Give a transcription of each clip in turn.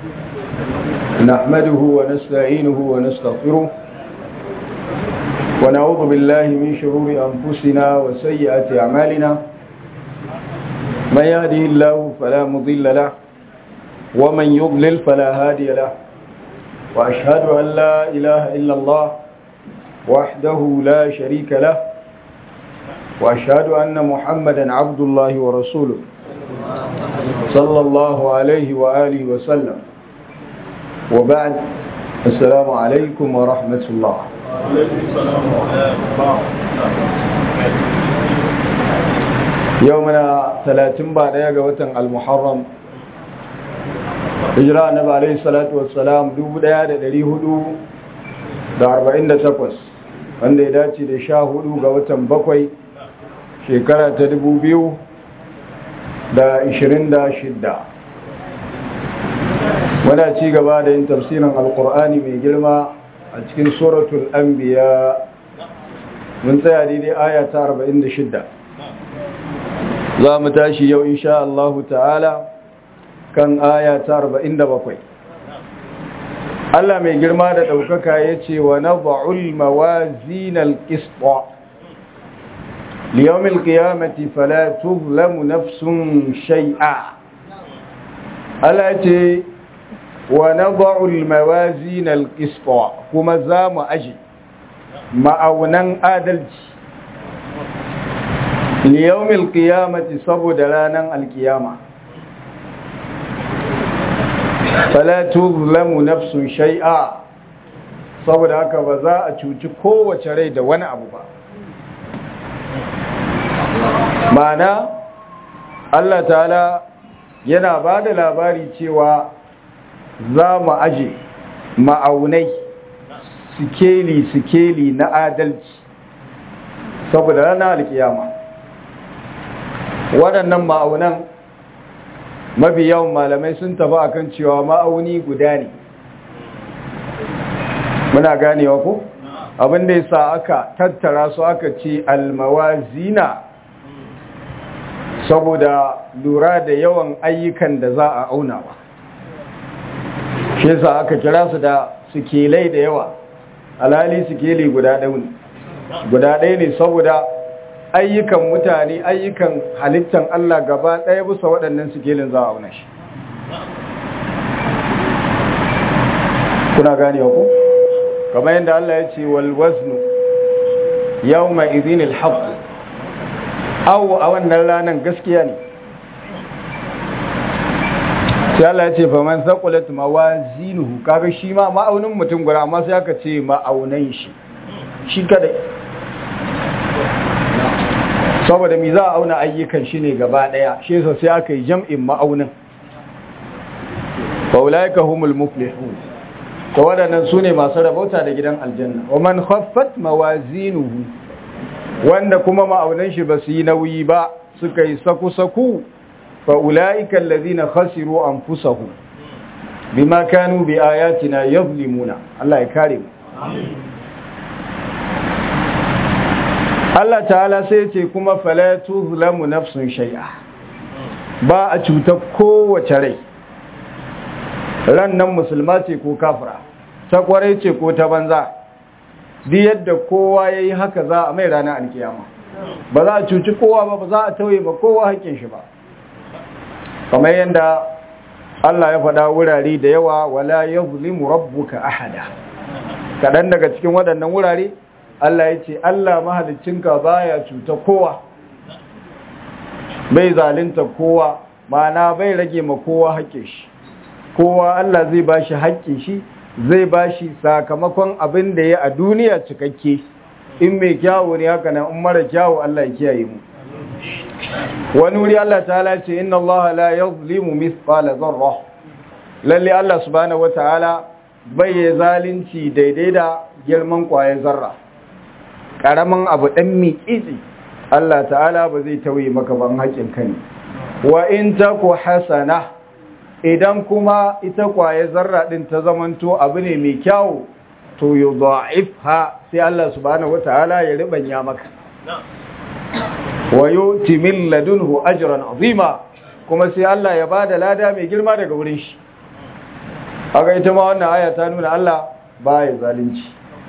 نحمده ونستعينه ونستغفره ونعوذ بالله من شرور أنفسنا وسيئات أعمالنا من يهده الله فلا مضل له ومن يضلل فلا هادي له وأشهد أن لا إله إلا الله وحده لا شريك له وأشهد أن محمدا عبد الله ورسوله صلى الله عليه وآله وسلم وبعد السلام عليكم ورحمة الله. يومنا 30 بعد وتن المحرم هجرة النبي عليه الصلاة والسلام 1448 wanda ya dace da 14 ga watan 7 shekara ta 2026. muna ci gaba da yin tafsirin alkur'ani mai girma a cikin suratul anbiya mun tsaya daidai aya ta 46 za mu tashi yau insha Allah ta'ala kan aya ta 47. Allah mai girma da ɗaukaka ya ce wa nadha'ul mawazinal qista liyawmil qiyamati fala tuzlamu nafsun shay'a. Allah ce wa nadha'ul mawazinal qista kuma za mu aji ma'aunan adalci liyawmil qiyamati saboda ranar alkiyama fala tuzlamu nafsun shay'a saboda haka ba za a cuci kowace rai da wani abu ba. ma'ana Allah ta'ala yana ba da labari cewa za mu aje ma'aunai sikeli na adalci saboda ranar alkiyama. waɗannan ma'aunan mafi yawan malamai sun tafi akan cewa ma'auni guda ne. muna ganewa ko abinda ya sa aka tattara su aka ce almawazina saboda lura da yawan ayyukan da za a auna ba. shi yasa aka kira su da sikelai da yawa, alhali sikeli guda ɗaya ne saboda ayyukan mutane, ayyukan halittan Allah gaba ɗaya bisa waɗannan sikelin za a auna shi. kuna gane ku? kamar yadda Allah ya ce wal waznu yawma idhinil haqq, aw a wannan ranar gaskiya ne. sai Allah ya ce fa man saqulat mawazinuhu, kaga shi ma ma'aunin mutum guda amma sai aka ce ma'aunan shi kadai saboda mi za a auna ayyukan shi ne gaba daya, shi yasa sai aka yi jam'in ma'aunin. fa ulaika humul muflihun, to wadannan sune masu rabauta da gidan aljanna. wa man khaffat mawazinuhu, wanda kuma ma'aunan shi ba su yi nauyi ba suka yi saku فأولئك الذين خسروا أنفسهم بما كانوا بآياتنا يظلمون. الله يكرم. الله تعالى سيتي كما فلا تظلم نفس شيئا, ba a cuta kowace rai, rannan musulma ce ko kafira, ta kwarai ce ko ta banza, duk yadda kowa yayi haka za a mai ranar alkiyama. ba za a cuci kowa ba za a tauye ba kowa hakkin shi ba. kamar yadda Allah ya faɗa wurare da yawa, wala yuzlimu rabbuka ahada. kaɗan daga cikin waɗannan wurare Allah ya ce Allah mahaliccinka baya cuta kowa, bai zalunta kowa, ma'ana bai rage ma kowa haƙƙin shi. kowa Allah zai bashi haƙƙin shi, zai bashi sakamakon abin da ya a duniya cikakke. in mai kyawu ne haka nan, in mara kyawu Allah ya kiyaye mu. wani wuri Allah ta'ala ce inna Allah la yuzlimu mithqala dharra, lalle Allah subhanahu wataala bai yi zalunci daidai da girman kwaye zarra, karamin abu dan miƙiƙi Allah ta'ala ba zai tauye maka ban haƙin ka ne. wa in taku hasana, idan kuma ita kwaye zarra din ta zamanto abu ne mai kyau, to yudha'ifha, sai Allah subhanahu wataala ya ribanya maka. wa yuti min ladunhu ajran azima, kuma sai Allah ya bada lada mai girma daga wurin shi. haka ita ma wannan aya ta nuna Allah ba ya zalunci.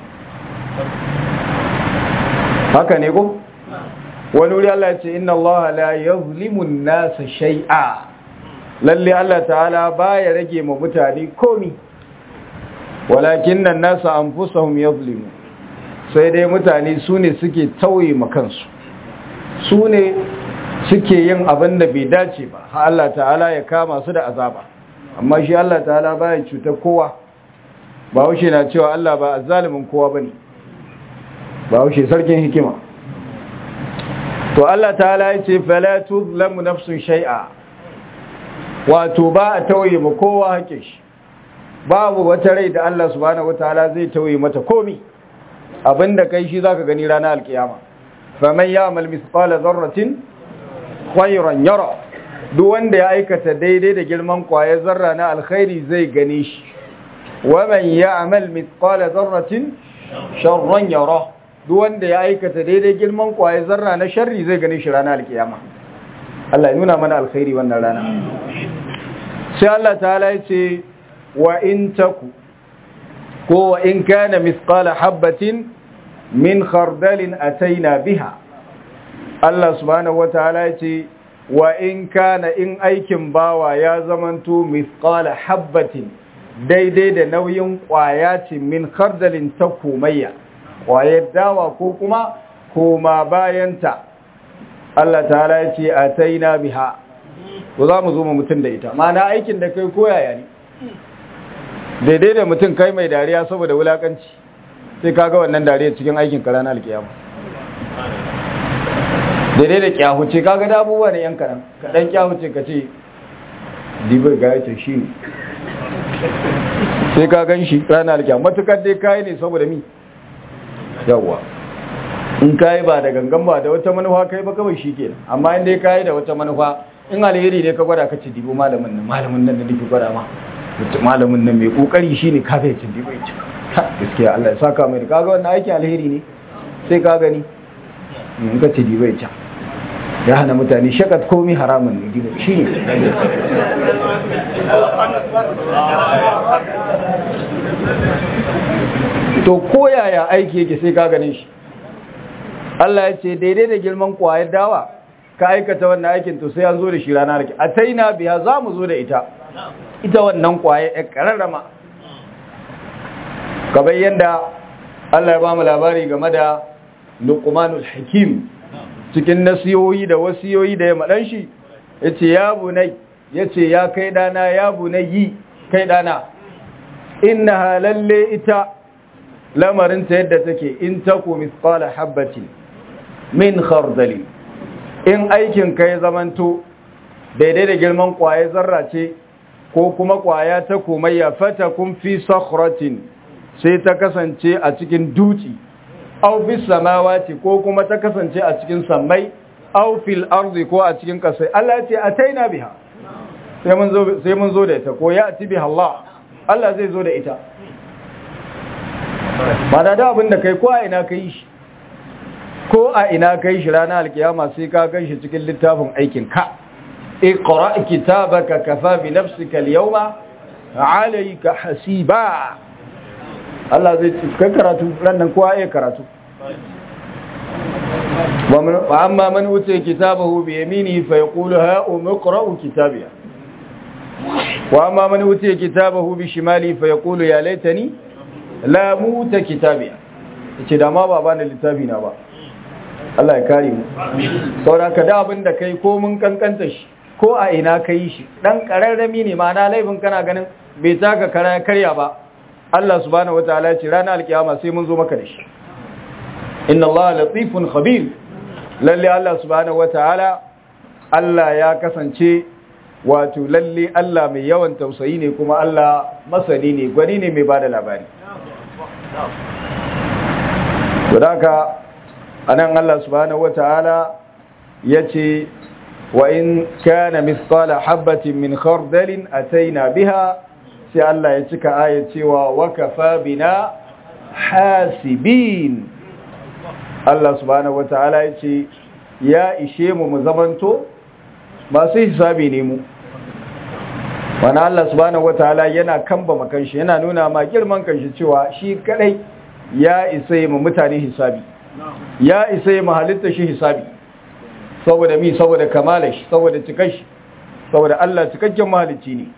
Haka ne ko? Wani wuri Allah ya ce inna Allah la yazlimu an-nasa shay'a. Lalle Allah ta'ala ba ya rage ma mutane komi. Walakin an-nasa anfusahum yazlimu. Sai dai mutane su ne suke tauye ma kansu. Su ne suke yin abin da bai dace ba. Ha Allah ta'ala ya kama su da azaba. Amma shi Allah ta'ala ba ya cutar kowa. Ba haushe na cewa Allah ba azzalimin kowa bane. Ba haushe sarkin hikima. To Allah ta'ala ya ce fala tuzlamu nafsun shay'a. Wato ba a tauye ma kowa hake shi. Babu wata rai da Allah subhanahu wataala zai tauye mata komi. Abinda kai shi zaka gani ranar alkiyama. Faman ya'mal mithqala dharratin khayran yara. Duk wanda ya aikata daidai da girman kwaye zarra na alkhairi zai gane shi. Wa man ya'mal mithqala dharratin sharran yara. Duk wanda ya aikata daidai girman kwaye zarra na sharri zai gane shi ranar alkiyama. Allah ya nuna mana alkhairi wannan rana. Sai Allah ta'ala ya ce wa in taku ko wa in kana mithqala habatin min khardalin ataina biha. Allah subhanahu wataala ya ce wa in kana in aikin bawa ya zamanto mithqala habatin daidai da nauyin kwaya ce min khardalin ta komayya kwayar dawa ko kuma koma bayanta. Allah ta'ala ya ce ataina biha, ko za mu zo mu mutum da ita. Mana aikin da kai koyaya ne daidai da mutum kai mai dariya saboda wulakanci, sai kaga wannan dariya cikin aikin ka ranar alkiyama. Daidai da kyahuce kaga da abubuwa ne yan kaɗan kaɗan kyahuce ka ce dibai ga yace shi ne, sai ka gan shi ranar alkiyama. Matukar dai kayi ne saboda mi yawwa, in kayi ba da gangan ba da wata manufa kai ba kawai shi kenan. Amma in dai kayi da wata manufa, in alheri ne ka gwada ka ci dibo malamin nan da nake gwada ma, malamin nan mai kokari shine ka bai cin dibo yace gaskiya Allah ya saka mai. Kaga wannan aikin alheri ne, sai ka gani in ka ci dibo yace ya hana mutane shakat komai haramun ne dibo shine. To koyaya aiki yake sai ka gane shi. Allah ya ce daidai da girman kwayar dawa ka aikata wannan aikin, to sai an zo da shi ranar ki ataina biya, za mu zo da ita wannan kwayar ya kararrama. Kamar yadda Allah ya ba mu labari game da Luqmanul Hakim cikin nasiyoyi da wasiyoyi da ya madan shi, yace ya bunai, yace ya kai dana, ya bunayi kai dana, innaha lalle ita lamarin ta yadda take, in taku mithqala habatin min khardali, in aikin ka ya zamanto daidai da girman kwaye zarra ce ko kuma kwaya ta komayya, fata kun fi sakhratin, sai ta kasance a cikin duci, aw fi samawati ko kuma ta kasance a cikin sammai, aw fil ardi ko a cikin kasai. Allah ya ce ataina biha, sai mun zo da ita, ko ya ati biha Allah zai zo da ita. Ba da abin da kai ko a ina kai shi, ko a ina kai shi ranar alkiyama sai ka gan shi cikin littafin aikin ka. Iqra kitabaka kafa bi nafsika al-yawma alayka hasiba. Allah zai ce kai karatu rannan kowa ya karatu. Wa amma man utiya kitabahu bi yaminihi fa yaqulu ha umqra'u kitabiya. Wa amma man utiya kitabahu bi shimalihi fa yaqulu ya laitani la muta kitabiya. Yace da ma ba bani littafi na ba. Allah ya kare mu. Saboda ka da abin da kai ko mun kankanta shi, ko a ina kai shi, dan kararrami ne, ma'ana laifin kana ganin bai taka karya ba, Allah subhanahu wataala ya ce ranar alkiyama sai mun zo maka da shi. Inna Allah latifun khabir. Lalle Allah subhanahu wataala, Allah ya kasance wato lalle Allah mai yawan tausayi ne, kuma Allah masani ne, gwani ne mai bada labari. Saboda anan Allah subhanahu wataala yace wa in kana mithqala habatin min khardalin ataina biha, sai Allah ya cika ayat cewa wa kafa bina hasibin. Allah subhanahu wataala yace ya ishe mu zamanto masu hisabi ne mu. wani Allah subhanahu wataala yana kambama kanshi, yana nuna ma girman kanshi cewa shi kadai ya isa yi mutane hisabi, ya isa yi halitta shi hisabi, saboda mi, saboda kamala shi, saboda cikar shi, saboda Allah cikakken mahalicci ne.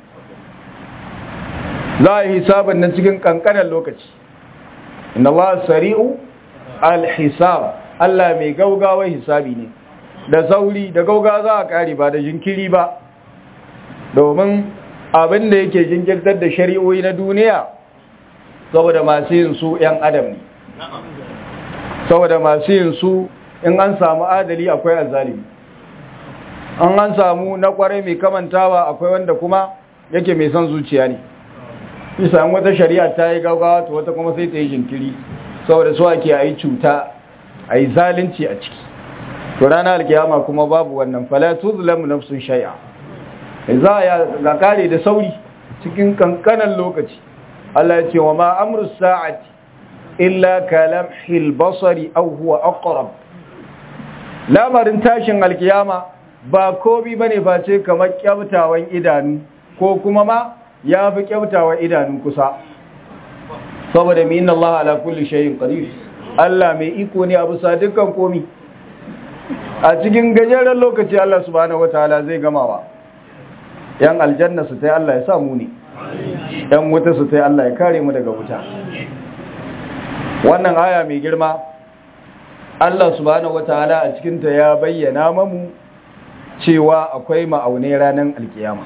za a yi hisabin nan cikin kankanin lokaci. Inna Allah sari'u al-hisab, Allah mai gaugawa hisabi ne, da sauri da gauga za a kare ba da jinkiri ba, domin abin da yake jinkirtar da shari'o'i na duniya saboda masu yin su 'yan adam ne, saboda masu yin su in an samu adali akwai azzalimi, an samu na kwarai mai kamantawa akwai wanda kuma yake mai son zuciya ne. Isa wata shari'a ta yi gaugawa to wata kuma sai ta yi jinkiri, saboda su ake a yi cuta, a yi zalunci a ciki. To ranar alkiyama kuma babu wannan, fala tuzlamu nafsun shay'a, za a ga kare da sauri cikin kankanan lokaci. Allah ya ce wa ma amru sa'ati illa kalamhil basari aw huwa aqrab. Lamarin tashin alkiyama ba kobi bane ba ce kamar kyautawan idanu, ko kuma ma ya fi kyautawan idanu kusa, saboda mi inna Allah ala kulli shay'in qadir, Allah mai iko ne a bisa dukkan komi. A cikin gajeren lokaci Allah subhanahu wataala zai gamawa. Yan aljanna su tai Allah ya sa mu ne, yan wuta su tai Allah ya kare mu daga wuta. Wannan aya mai girma Allah subhanahu wataala a cikin ta ya bayyana mamu cewa akwai ma'aunai ranar alkiyama.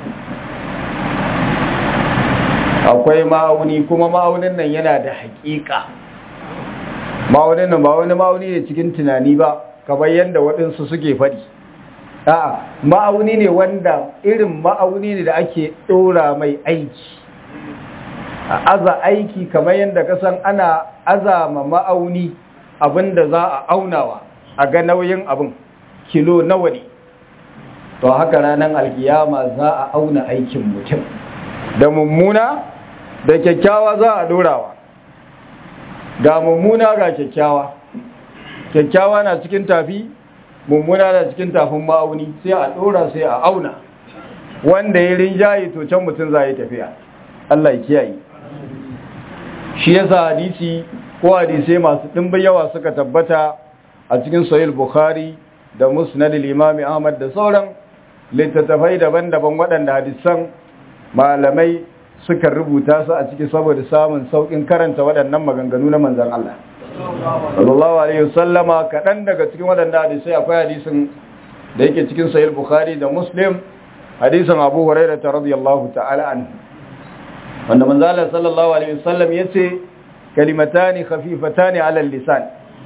Akwai ma'auni, kuma ma'aunin nan yana da haƙiƙa. Ma'aunin nan ba wani ma'auni ne cikin tunani ba, kamar yadda waɗansu suke faɗi. A'a, ma'auni ne wanda irin ma'auni ne da ake ɗora mai aiki. A aza aiki kamar yadda kasan ana azama ma'auni abinda za a aunawa, a ga nauyin abin kilo nawa ne. To haka ranar alkiyama za a auna aikin mutum, da mummuna da kyakkyawa za a ɗorawa. Ga mummuna ga kyakkyawa, kyakkyawa na cikin tafi, mummuna na cikin tafin ma'auni, sai a ɗora sai a auna, wanda ya rinjaye to can mutum za yi tafiya. Allah ya kiyaye. Shi yasa hadisi ko hadisai masu ɗimbin yawa suka tabbata a cikin sahih Bukhari da Musnad al-Imam Ahmad da sauran littattafai daban-daban waɗanda hadisan malamai suka rubuta su a ciki saboda samun saukin karanta waɗannan maganganu na manzon Allah sallallahu alaihi wasallama. Kaɗan daga cikin waɗanda hadisai akwai hadisin da yake cikin sahih Bukhari da Muslim, hadisin Abu Hurairah radiyallahu ta'ala anhu, wanda manzon Allah sallallahu alaihi wasallam yace kalimatani khafifatani ala al-lisan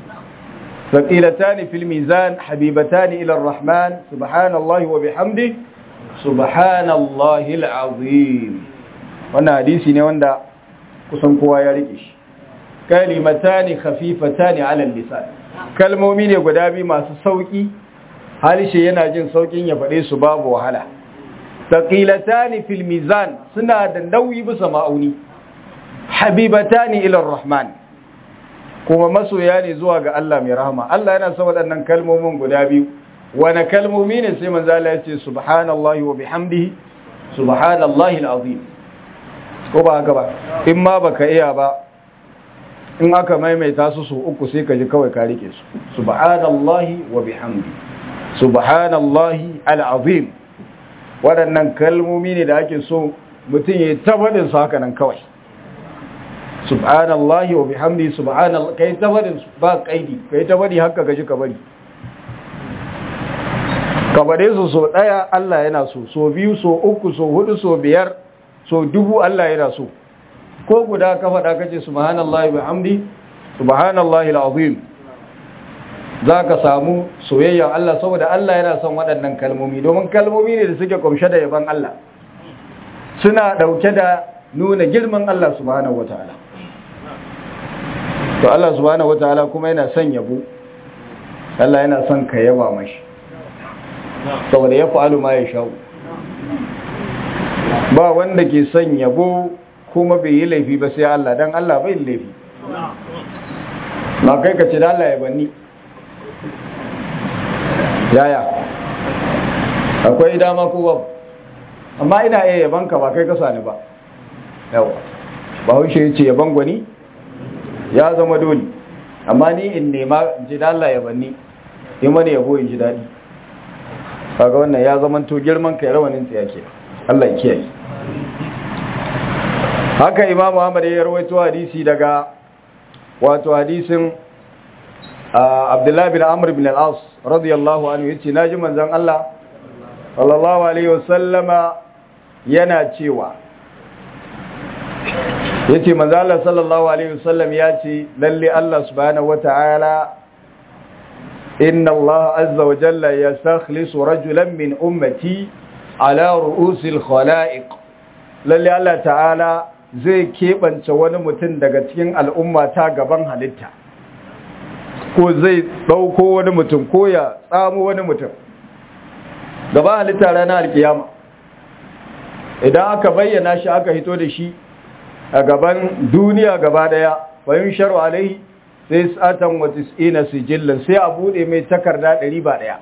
thaqilatani fil mizan habibatani ila ar-rahman subhanallahi wa bihamdihi subhanallahi al-azim. Wannan hadisi ne wanda kusan kowa ya rike shi. Kalimatani khafifatani ala al-lisan, kalmomi ne guda biyu masu sauki, harshe yana jin saukin ya faɗe su babu wahala. Thaqilatani fil mizan, suna da nauyi bisa ma'auni. Habibatani ila ar-rahman, kuma masoya ne zuwa ga Allah mai rahama. Allah yana son waɗannan kalmomin guda biyu. Wane kalmomi ne? Sai manzo Allah ya ce subhanallahi wa bihamdihi subhanallahi al-azim. Ko ba haka ba? In ma baka iya ba, in aka maimaita su uku sai ka ji kawai ka rike su. Subhanallahi wa bihamdihi subhanallahi al-azim. Waɗannan kalmomi ne da ake so mutum ya tabbatar su haka nan kawai. Subhanallahi wa bihamdihi subhanallahi, kai tabbatar su ba kaidi, kai tabbari haka gaji ka bari. Kabare su so ɗaya Allah yana so biyu, so uku, so hudu, so biyar, so dubu Allah yana so. Ko guda ka faɗa kace subhanallahi wa bihamdi subhanallahi alazim, zaka samu soyayyar Allah, saboda Allah yana son waɗannan kalmomi, domin kalmomi ne da suke kumshe da yaban Allah, suna ɗauke da nuna girman Allah subhanahu wataala. To Allah subhanahu wataala kuma yana son yabo, Allah yana son ka yaba mashi, saboda ya fa'alu ma ya sha'u. Ba wanda ke son yabo kuma bai yi laifi ba sai Allah, dan Allah bai laifi. Na kai ka ce da Allah ya banni yaya, akwai dama ko babu? amma ina iya yaban ka ba kai ka sani ba. Yawa Bahaushe ya ce yaban gwani ya zama dole, amma ni in nema in ji da Allah yabanni yi mana yabo in ji daɗi. Kaga wannan ya zama to girman kai rawanin tsaya ke. Allah ya kiyaye. Haka Imam Ahmad ya rawaito hadisi daga wato hadisin Abdullah bin Amr bin al-As radiyallahu anhu yace naji manzon Allah sallallahu alaihi wasallama yana cewa yace manzon Allah sallallahu alaihi wasallam yace lalle Allah subhanahu wataala inna Allah azza wa jalla yastakhlisu rajulan min ummati ala ru'usil khalaiq lalle Allah ta'ala zai keɓance wani mutum daga cikin al'umma ta gaban halitta, ko zai ɗauko wani mutum ko ya tsamo wani mutum gaban halitta ranar alkiyama. Idan aka bayyana shi aka hito da shi a gaban duniya gaba daya, bayan sharu alaihi sai satan wa tis'ina sijillan, sai a buɗe mai takarda 101.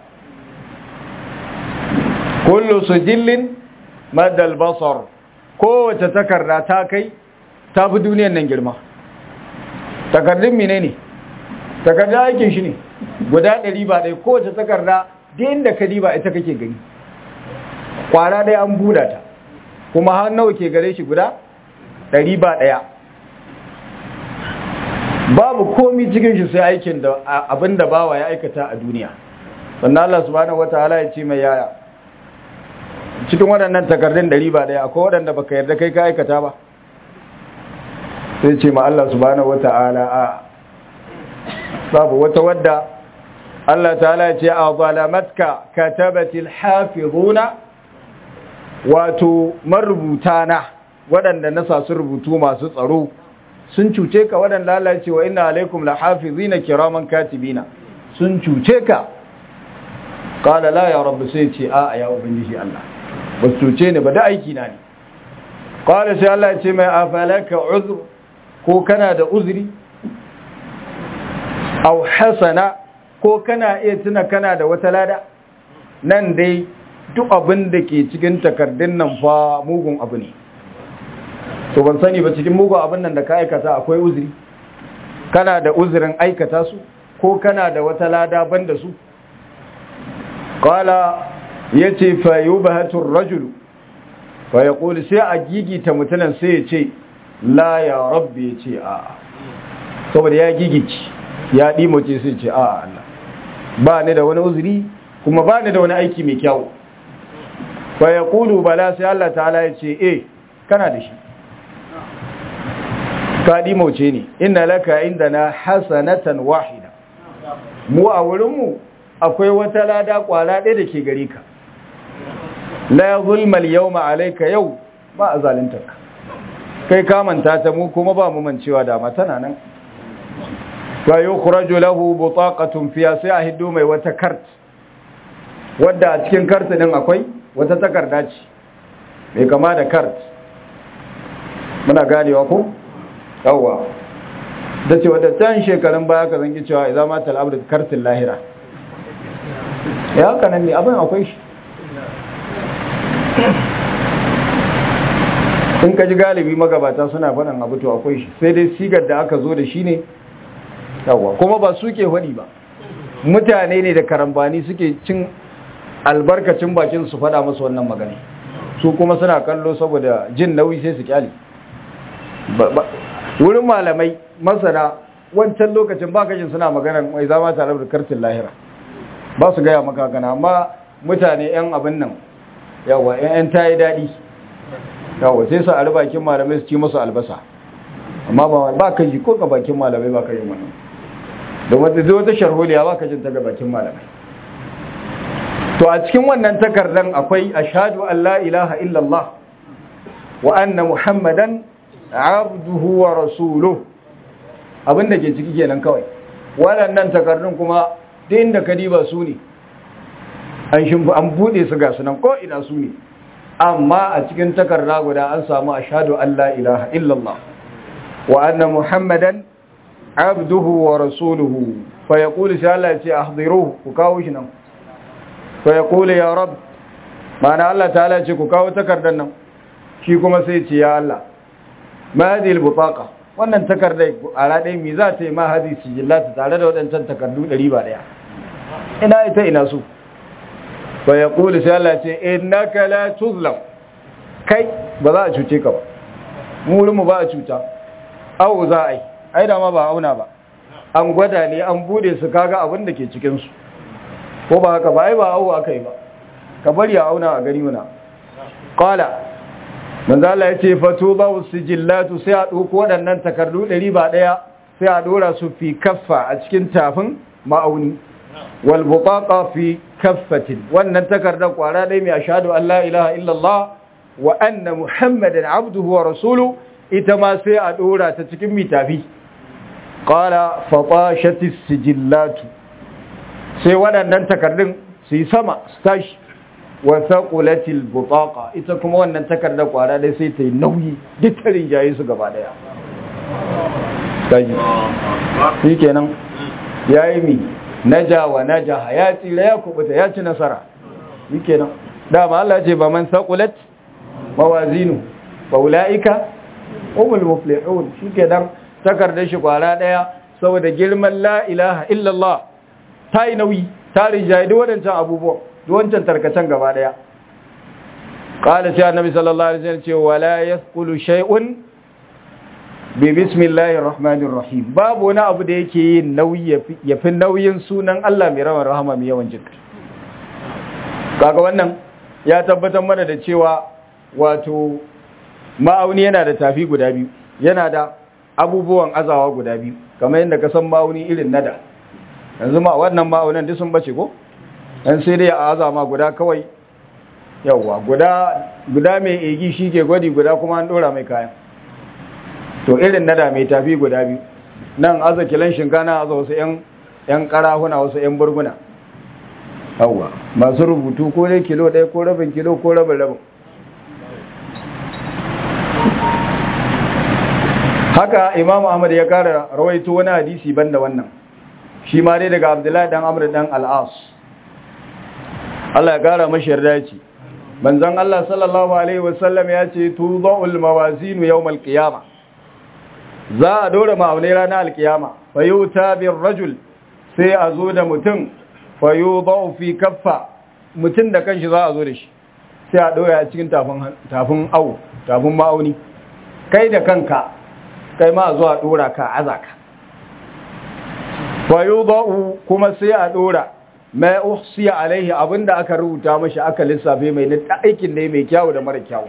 Kullu sijillin madal basar, kowace takarda ta kai ta fi duniyan nan girma. Takardun mine ne? Takarda aikin shi ne guda 100, kowace takarda da inda ka diba ita kake gani, kwara ɗaya an buɗa ta, kuma har nawa ke gare shi guda 100. Babu komi cikin shi sai aikin da abinda bawa ya aikata a duniya. Sannan Allah subhanahu wataala ya ce mai yaya cikin waɗannan takardun 100 akwai waɗanda baka yarda kai ka aikata ba, sai ce ma Allah subhanahu wata'ala a babu wata wadda Allah ta'ala ya ce a zalamatka katabatil hafizuna, wato marubuta na waɗanda na sa su rubutu masu tsaro sun cuce ka, waɗanda Allah ya ce wa inna alaikum lahafizina kiraman katibina, sun cuce ka. Qala la ya rabbi, sai ce a ya ubangiji Allah ba su cuce ni ba, da aiki na ne. Qala sai Allah ya ce mai afalaka uzr, ko kana da uzuri, aw hasana, ko kana iya tuna kana da wata lada. Nan dai duk abin da ke cikin takardun nan fa mugun abu ne, to ban sani ba cikin mugun abin nan da ka aikata akwai uzuri, kana da uzurin aikata su, ko kana da wata lada banda su. Qala yace fa yubhatu ar-rajulu fa yaqulu, sai a gigita mutunan sai ya ce la ya rabbi, ya ce a, saboda ya gigici ya dimoce sai ce a Allah ba ni da wani uzuri kuma ba ni da wani aiki mai kyau. Fa yaqulu bala, sai Allah ta'ala ya ce kana da shi, ka dimoce ne. Inna laka indana hasanatan wahida, mu a wurinmu akwai wata lada kwala ɗaya da ke gare ka. La zulma al-yawma alayka, yau ba a zaluntarka, kai ka manta ta, mu kuma ba mu mancewa dama tana nan. Wa yukhraju lahu butaqatun fiha, sai a hiddo mai wata kart, wadda a cikin kart din akwai wata takarda ce mai kama da kart, muna ganewa ko yawa da ce wadda tan shekarun baya ka zangi cewa idan ma tal abdu kartin lahira, ya haka nan ne abin akwai shi. In ka ji galibi magabata suna faɗin abu to akwai shi, sai dai sigar da aka zo da shi ne yawa, kuma ba su ke faɗi ba, mutane ne da karambani suke cin albarkacin bakin su faɗa musu wannan magana, su kuma suna kallo saboda jin nauyi sai su kyale. Wurin malamai masana wancan lokacin ba kashin suna maganar mai zama tare da kartin lahira, ba su gaya maka gana, amma mutane 'yan abin nan yawa 'yan ta yi daɗi yawa sai su a bakin malamai su ci musu albasa, amma ba ka ji ko ga bakin malamai ba ka yi wannan, don wata zai wata sharholiya ba ka jin ta ga bakin malamai. To a cikin wannan takardan akwai ashhadu an la ilaha illallah wa anna muhammadan abduhu wa rasuluhu, abinda ke ciki kenan kawai. Waɗannan takardun kuma duk inda ka diba su ne, an buɗe su ga sunan ko ina su ne, amma a cikin takarda guda an samu ashhadu an la ilaha illallah wa anna muhammadan abduhu wa rasuluhu. Fa yaqulu sai Allah ya ce ahdiruhu, ku kawo shi nan. Fa yaqulu ya rab, ma'ana Allah ta'ala ce ku kawo takardar nan shi kuma sai ce ya Allah ma hadhihi al-butaqa wannan takardar a radai mi za ta yi ma hadhihi sijillat tare da wadancan takardu 100 ba daya ina ita ina su fa yaqulu sai Allah ce innaka la tuzlam kai ba za a cuce ka ba mu wurin mu ba a cuta awo za a yi ai da ma ba auna ba an gwada ne an bude su kaga abin da ke cikin su ko ba haka ba ai ba awo aka yi ba ka bari a auna a gani muna qala manzo Allah yace fatuba usjillatu sai a dauko waɗannan takardu 100 ba daya sai a dora su fi kaffa a cikin tafin ma'auni wal butaqa fi kaffatin wannan takardar kwara dai mai ashhadu an la ilaha illallah wa anna muhammadan abduhu wa rasuluhu ita ma sai a dora ta cikin mitafi qala fatashatis sijillatu sai waɗannan takardun su yi sama su tashi wa thaqulatil butaqa ita kuma wannan takardar kwara dai sai ta yi nauyi duk tarin jayi su gaba daya kaji shikenan yayi mi naja wa najaha ya tsira ya kubuta ya ci nasara shikenan dama Allah ya ce ba man thaqulat mawazinu wa ulaika humul muflihun shikenan takardar shi kwara daya saboda girman la ilaha illallah ta yi nauyi ta rijayi duk wadancan abubuwan duk wancan tarkacen gaba daya qala sai annabi sallallahu alaihi wasallam ce wala yasqulu shay'un bi bismillahir rahmanir rahim babu wani abu da yake yin nauyi yafi nauyin sunan Allah mai rahama rahama mai yawan jinka kaga wannan ya tabbatar mana da cewa wato ma'auni yana da tafi guda biyu yana da abubuwan azawa guda biyu kamar yadda ka san ma'auni irin nada yanzu ma wannan ma'aunan duk sun bace ko dan sai dai a azama guda kawai yawa guda mai egi shike gwadi guda kuma an dora mai kayan to irin nada mai tafi guda biyu nan aza kilan shinkana aza wasu yan karahuna wasu yan burguna yawa masu rubutu ko dai kilo ɗaya ko rabin kilo ko rabin haka Imam Ahmad ya kara rawaito wani hadisi banda wannan shi ma dai daga Abdullahi dan Amr dan Al-As Allah ya kara mashi yarda ce manzon Allah sallallahu alaihi wasallam ya ce tudul mawazin yawm al-qiyama za a dora ma'aunai ranar al-qiyama fayuta bir rajul sai a zo da mutum fayudau fi kaffa mutum da kanshi za a zo da shi sai a dora a cikin tafin ma'auni kai da kanka kai ma zuwa dora ka azaka fayudau kuma sai a dora ma uhsiya alaihi abinda aka rubuta mashi aka lissafe mai na aikin da mai kyau da mara kyau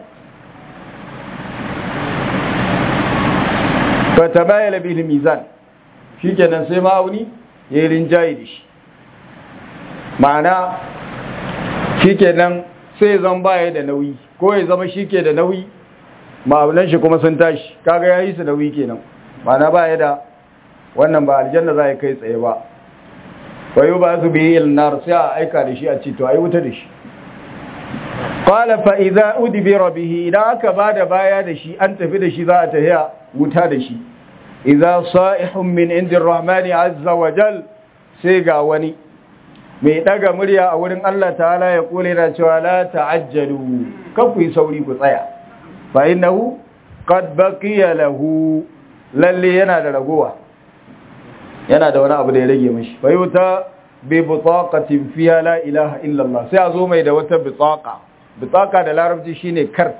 fa tabayala bil mizan shikenan sai ma'auni yayin rinjayi da shi ma'ana shikenan sai zan baya da nauyi ko ya zama shike da nauyi ma'aunan shi kuma sun tashi kaga yayi su nauyi kenan ma'ana baya da wannan ba aljanna za ya kai tsaye ba wayo ba su biyi ilnar sai a aika da shi a ce to ai wuta da shi qala fa idza udbira bihi idan aka bada baya da shi an tafi da shi za a tafiya wuta da shi idza sa'ihun min indir rahmani azza wa jal sai ga wani mai daga murya a wurin Allah ta'ala ya kore da cewa la ta'ajjalu kan ku yi sauri ku tsaya fa innahu qad baqiya lahu lalle yana da ragowa yana da wani abu da ya rage mishi fayuta bi bitaqatin fiha la ilaha illa Allah sai a zo mai da wata bitaqa da larabci shine kart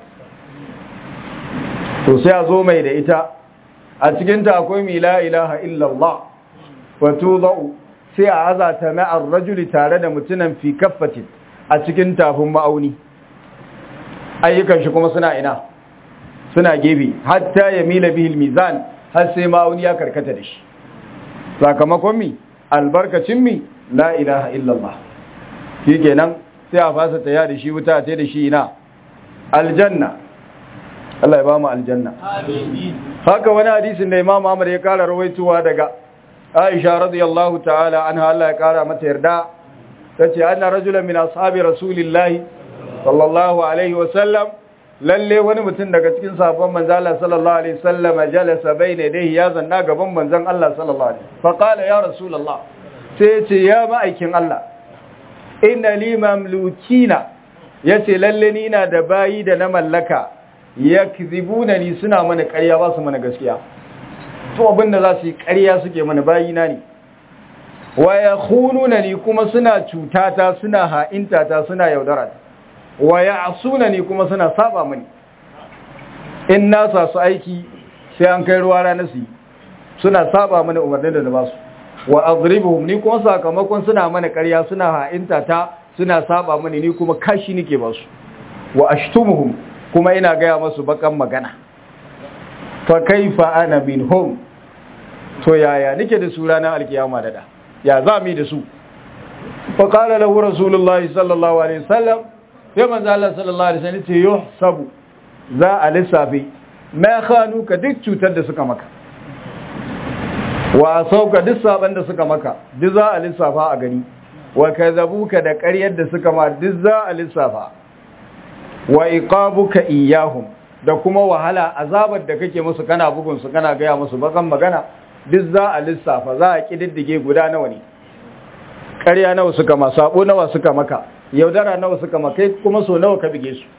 to sai a zo mai da ita a cikin ta akwai mi la ilaha illa Allah fatudau sai a azata ma'ar rajuli tare da mutunan fi kaffatin a cikin tafin ma'auni ayyukan shi kuma suna ina suna gebe hatta yamila bihi mizan har sai ma'auni ya karkata da shi sakamakon mi albarkacin mi la ilaha illallah shi kenan sai a fasa taya da shi wuta ta da shi ina aljanna Allah ya ba mu aljanna haka wani hadisin da Imam Ahmad ya kara rawaituwa daga Aisha radiyallahu ta'ala anha Allah ya kara mata yarda tace anna rajulan min ashabi rasulillahi sallallahu alaihi wa sallam lalle wani mutum daga cikin sahabban manzon Allah sallallahu alaihi wasallam jalasa baina yadayhi ya zanna gaban manzon Allah sallallahu alaihi fa qala ya rasulullah sai ce ya ma'aikin Allah inna li mamlukina yace lalle ni ina da bayi da na mallaka yakzibuna ni suna mana ƙarya ba su mana gaskiya to abinda za su yi ƙarya suke mana bayi na ne wa yakhununa ni kuma suna cutata suna ha'intata suna yaudara wa ya'suna ni kuma suna saba mani in na sa su aiki sai an kai ruwa rana su suna saba mana umarnin da na ba su wa adribuhum ni kuma sakamakon suna mana ƙarya suna ha'intata suna saba mani ni kuma kashi nake ba su wa ashtumuhum kuma ina gaya masu bakan magana fa kaifa ana minhum to yaya nake da su ranar alkiyama da ya za mu da su fa qala lahu rasulullahi sallallahu alaihi wasallam ya manzo Allah sallallahu alaihi wasallam ce yuhsabu za a lissafi ma khanu ka duk cutar da suka maka wa sauka duk saban da suka maka duk za a lissafa a gani wa kadhabuka da ƙaryar da suka ma duk za a lissafa wa iqabuka iyahum da kuma wahala azabar da kake musu kana bugun su kana gaya musu bakan magana duk za a lissafa za a kididdige guda nawa ne ƙarya nawa suka ma sabo nawa suka maka yaudara nawa suka maka kuma so nawa ka bige su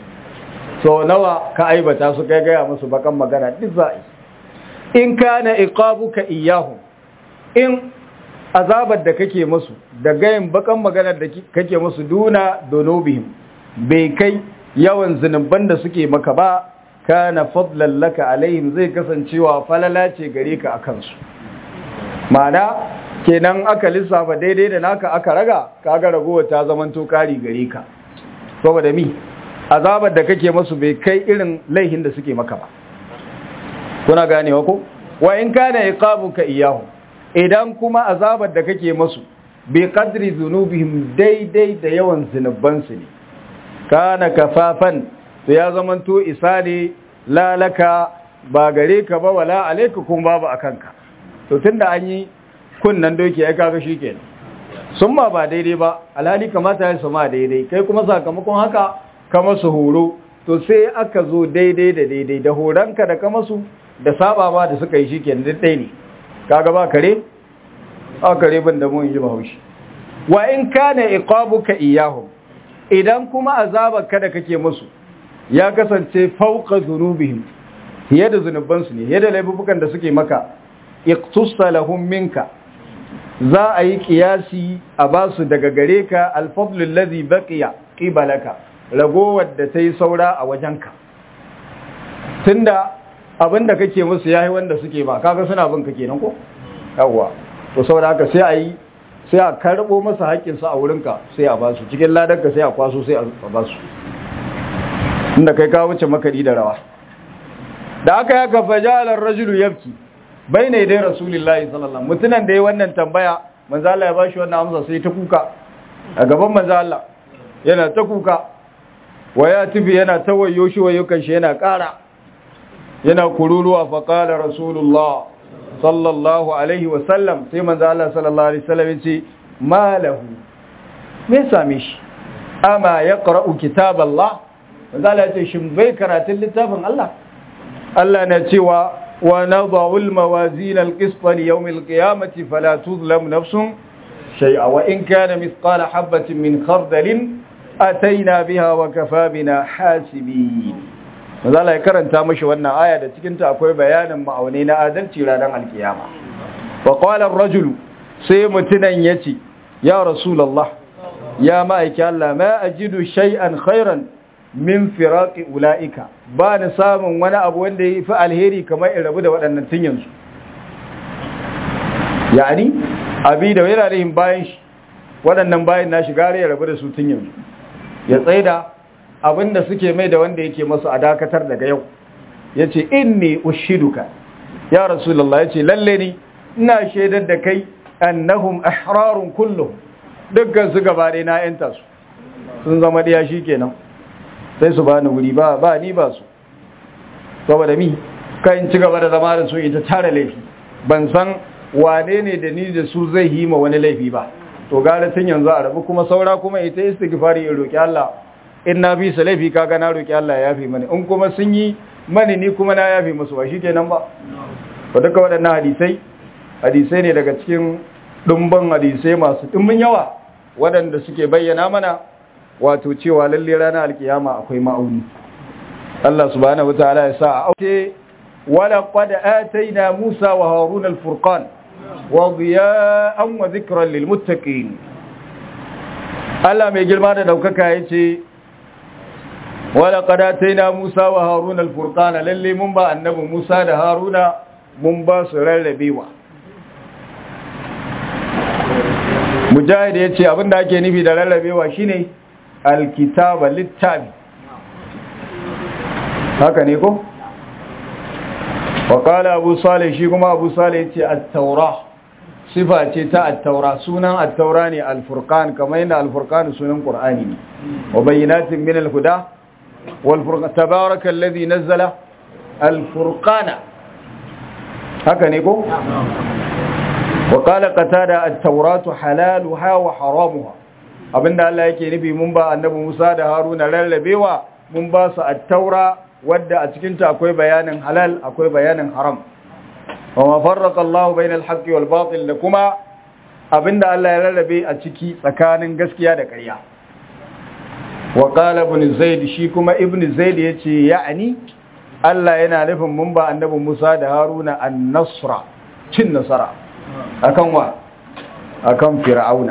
so nawa ka aibata su kai gaya musu bakan magana duk za a yi in kana iqabuka iyahum in azabar da kake musu da gayin bakan magana da kake musu duna dunubihim bai kai yawan zunuban da suke maka ba kana fadlan laka alaihim zai kasancewa falala ce gare ka akan su ma'ana kenan aka lissafa daidai da naka aka raga kaga ragowa ta zamanto kari gare ka saboda mi azabar da kake musu bai kai irin laihin da suke maka ba kuna ganewa ko wa in kana iqabuka iyahu idan kuma azabar da kake musu bi qadri dhunubihim daidai da yawan zunuban su ne kana kafafan to ya zamanto isali lalaka ba gare ka ba wala alayka kun babu akanka to tunda an yi kunnan doki ya kaga shikenan sun ma ba daidai ba alhali kamata ya sama daidai kai kuma sakamakon haka kama su horo to sai aka zo daidai da daidai da horanka da kama su da saba ma da suka yi shikenan daidai ne kaga ba kare ban da mun yi bahaushe wa in kana iqabuka iyahum idan kuma azabarka da kake musu ya kasance fauqa dhunubihim fiye da zunubansu ne fiye da laifukan da suke maka iqtusa lahum minka za a yi kiyasi a basu daga gare ka alfadlu alladhi baqiya qibalaka ragowar da tayi saura a wajenka tunda abinda kake musu yayi wanda suke ba kaga suna bin ka kenan ko yawa to saboda haka sai a karbo masa haƙƙinsa a wurinka sai a basu cikin ladarka sai a kwaso sai a basu inda kai ka wuce makari da rawa da aka yaka fajalar rajulu yabki bai ne dai rasulullahi sallallahu mutunan da ya wannan tambaya manzo Allah ya bashi wannan amsa sai ta kuka a gaban manzo Allah yana ta kuka waya tibi yana tawayo shi wayukan shi yana ƙara yana kururuwa fa qala rasulullah sallallahu alaihi wasallam sai manzo Allah sallallahu alaihi wasallam yace malahu me same shi ama yaqra'u kitaballah manzo Allah yace shin bai karatun littafin Allah Allah na cewa wa nadha'ul mawazin alqist li yawm alqiyamati fala tuzlam nafsun shay'a wa in kana mithqala habatin min khardalin ataina biha wa kafa bina hasibin manzo Allah ya karanta mishi wannan aya da cikin ta akwai bayanin ma'aunai na adalci ranar alkiyama wa qala ar-rajul sai mutunan yace ya rasulullah ya ma'aiki Allah ma ajidu shay'an khairan min firaqi ulaika ba ni samun wani abu wanda yafi alheri kamar in rabu da waɗannan tun yanzu yani abi da yana rahin bayan shi waɗannan bayan na shiga ya rabu da su tun yanzu ya tsaida abinda suke mai da wanda yake masu a dakatar daga yau yace inni ushiduka ya rasulullah yace lalle ni ina shaidar da kai annahum ahrarun kulluhum dukkan su gaba dai na yanta su sun zama diya shikenan sai su bani wuri ba ni ba su saboda mi kai ci gaba da zama da su ita tare laifi ban san wane ne da ni da su zai yi ma wani laifi ba to gara tun yanzu a rabu kuma saura kuma ita istighfari in roki Allah in na bi su laifi kaga na roki Allah ya yafi mani in kuma sun yi mani ni kuma na yafi musu ba shikenan ba to duka waɗannan hadisai ne daga cikin dumban hadisai masu dimbin yawa waɗanda suke bayyana mana wato cewa lalle ranar alkiyama akwai ma'auni Allah subhanahu wataala ya sa a auke wala qad ataina Musa wa Harun al-furqan wa diya'an wa dhikran lil muttaqin Allah mai girma da daukaka yace wala qad ataina Musa wa Harun al-furqan lalle mun ba annabi Musa da Haruna mun ba su rarrabewa. Mujahid yace abinda ake nufi da rarrabewa shine alkitaba littafi haka ne ko wa qala Abu Salih shi kuma Abu Salih yace at-taura sifa ce ta at-taura sunan at-taura ne al-furqan kamar yadda al-furqan sunan qur'ani ne wa bayyinatin min al-huda wal furqan tabaraka alladhi nazzala al-furqana haka ne ko wa qala qatada at-tauratu halaluha wa haramuha abinda Allah yake nufi mun ba annabi Musa da Haruna rarrabewa mun ba su at-taura wadda a cikin ta akwai bayanin halal akwai bayanin haram wa ma farraqa Allahu bainal haqqi wal batil da kuma abinda Allah ya rarrabe a ciki tsakanin gaskiya da ƙarya wa qala ibn Zaid shi kuma ibn Zaid yace ya'ani Allah yana nufin mun ba annabi Musa da Haruna an-nasra cin nasara akan wa akan fir'auna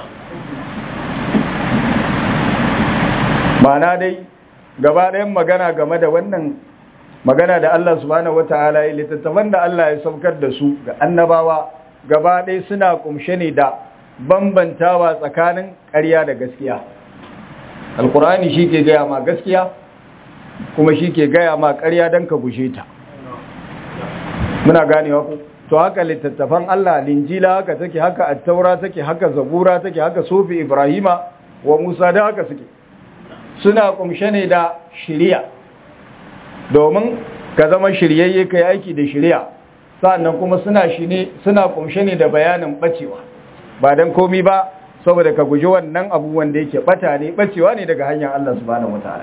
ma'ana dai gaba ɗayan magana game da wannan magana da Allah subhanahu wataala ya littattafan da Allah ya saukar da su ga annabawa gaba ɗaya suna kumshe ne da bambantawa tsakanin ƙarya da gaskiya alkur'ani shi ke gaya ma gaskiya kuma shi ke gaya ma ƙarya don ka gushe ta muna ganewa ku to haka littattafan Allah linjila haka take haka at-taura take haka zabura take haka sufi ibrahima wa musa da haka suke suna kumshe ne da shari'a domin ka zama shiryayye kai aiki da shari'a sannan kuma suna kumshe ne da bayanin bacewa ba dan komi ba saboda ka guji wannan abu wanda yake bata ne bacewa ne daga hanyar Allah subhanahu wataala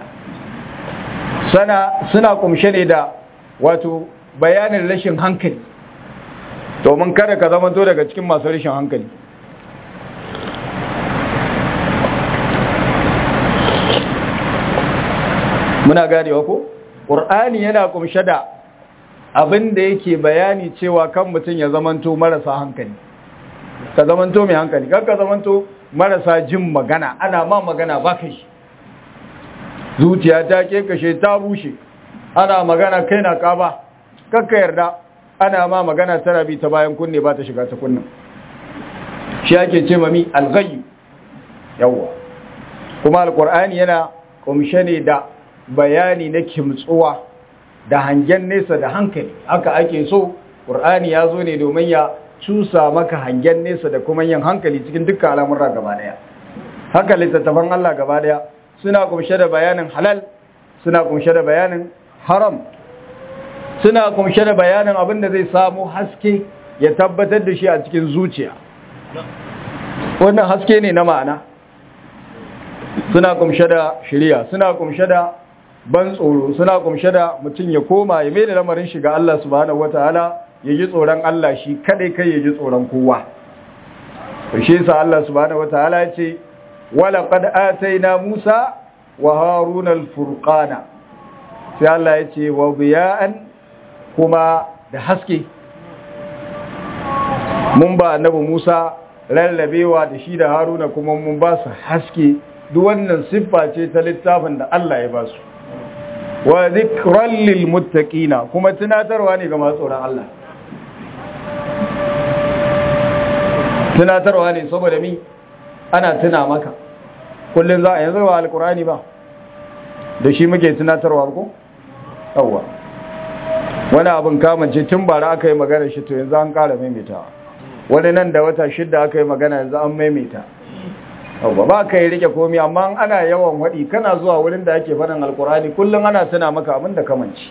suna kumshe ne da wato bayanin rashin hankali domin kada ka zama to daga cikin masu rashin hankali muna ganewa ko Qur'ani yana kumshe da abin da yake bayani cewa kan mutum ya zamanto marasa hankali ka zamanto mai hankali kar ka zamanto marasa jin magana ana ma magana ba kai zuciya ta kekashe ta bushe ana magana kai na kaba kakka yarda ana ma magana tana bi ta bayan kunne ba ta shiga ta kunnan shi ake ce mami al-ghayb yawa kuma al-Qur'ani yana kumshe ne da bayani na kimtsuwa da hangen nesa da hankali haka ake so Qur'ani ya zo ne domin ya cusa maka hangen nesa da kuma yin hankali cikin dukkan al'amura gaba daya haka littattafan Allah gaba daya suna kumshe da bayanin halal suna kumshe da bayanin haram suna kumshe da bayanin abin da zai samu haske ya tabbatar da shi a cikin zuciya wannan haske ne na ma'ana suna kumshe da shari'a suna kumshe da ban tsoro suna kumshe da mutum ya koma ya mai da lamarin shiga Allah subhanahu wataala ya ji tsoron Allah shi kadai kai ya ji tsoron kowa shi yasa Allah subhanahu wataala ya ce wala qad ataina Musa wa Haruna al-furqana sai Allah ya ce wa biya'an kuma da haske mun ba annabi Musa lallabewa da shi da Haruna kuma mun ba su haske duk wannan siffa ce ta littafin da Allah ya ba su wa zikran lil muttaqina kuma tunatarwa ne ga masu tsoron Allah tunatarwa ne saboda mi ana tuna maka kullun za a yanzu ba alqur'ani ba da shi muke tunatarwa ko yawa wani abin kamance tun bara aka yi magana shi to yanzu an ƙara maimaitawa wani nan da wata 6 aka yi magana yanzu an maimaita ba ka yi rike komi amma ana yawan waɗi kana zuwa wurin da ake faɗin alkurani kullum ana tuna maka abin da kamanci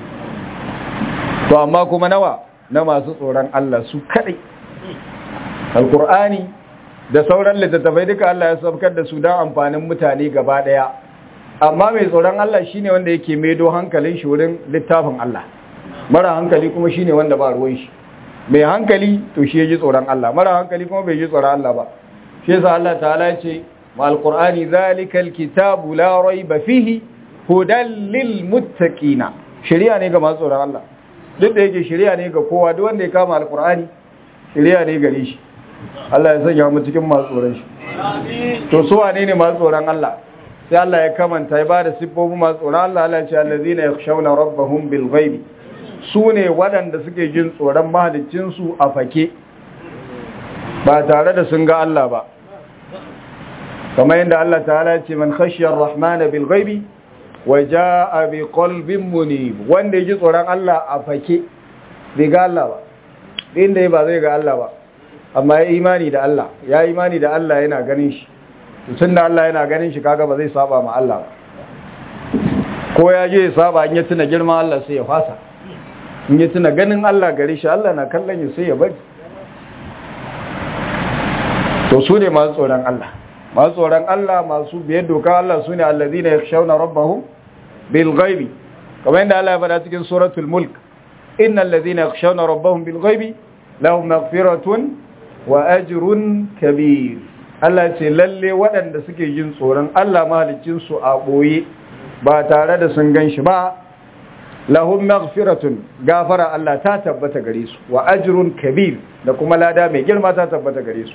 to amma kuma nawa na masu tsoron Allah su kaɗai alkurani da sauran littattafai duka Allah ya sabkar da su don amfanin mutane gaba ɗaya amma mai tsoron Allah shine wanda yake maido hankalin shi wurin littafin Allah mara hankali kuma shine wanda ba ruwan shi mai hankali to shi ya ji tsoron Allah mara hankali kuma bai ji tsoron Allah ba shi yasa Allah ta'ala ya ce ma alqur'ani zalikal kitabu la raiba fihi hudan lil muttaqina shari'a ne ga masu tsoron Allah duk da yake shari'a ne ga kowa duk wanda ya kama alqur'ani shari'a ne gare shi Allah ya sanya mu cikin masu tsoron shi amin to su wane ne masu tsoron Allah sai Allah ya kamanta ya bada siffofin masu tsoron Allah Allah ya ce allazina yakhshawna rabbahum bil ghaibi su ne waɗanda suke jin tsoron mahaliccinsu a fake ba tare da sun ga Allah ba kamar yadda Allah ta'ala ya ce man khashiyar rahmana bil ghaibi wa jaa bi qalbin munib wanda yake tsoron Allah a fake bai ga Allah ba inda ba zai ga Allah ba amma ya imani da Allah ya imani da Allah yana ganin shi tunda Allah yana ganin shi kaga ba zai saba ma Allah ba ko ya je ya saba in ya tuna girman Allah sai ya fasa in ya tuna ganin Allah gare shi Allah na kallon ya sai ya bari to su ne masu tsoron Allah masu tsoron Allah masu biyar doka Allah su ne allazina yakhshawna rabbahum bil ghaibi kamar yadda Allah ya faɗa cikin suratul mulk innal ladzina yakhshawna rabbahum bil ghaibi lahum maghfiratun wa ajrun kabir Allah ce lalle waɗanda suke jin tsoron Allah mahaliccin su a boye ba tare da sun ganshi ba lahum maghfiratun gafara Allah ta tabbata gare su wa ajrun kabir da kuma lada mai girma ta tabbata gare su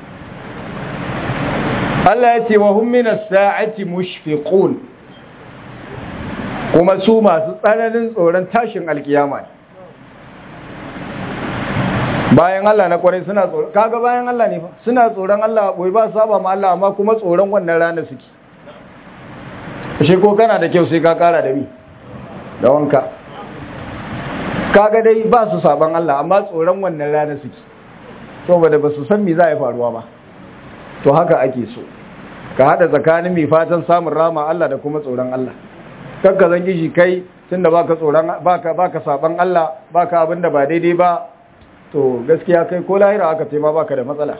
Allah ya ce wa hum minas sa'ati mushfiqun kuma su masu tsananin tsoron tashin alkiyama ne bayan Allah na kwarai suna tsoron kaga bayan Allah ne fa suna tsoron Allah boye ba saba ma Allah amma kuma tsoron wannan rana suke shi ko kana da kyau sai ka kara da mi da wanka kaga dai ba su saban Allah amma tsoron wannan rana suke saboda ba su san me za ya faruwa ba to haka ake so ka hada tsakanin mai fatan samun rama Allah da kuma tsoron Allah kakka zan gishi kai tunda baka tsoron baka saban Allah baka abin da ba daidai ba to gaskiya kai ko lahira aka ce ma baka da matsala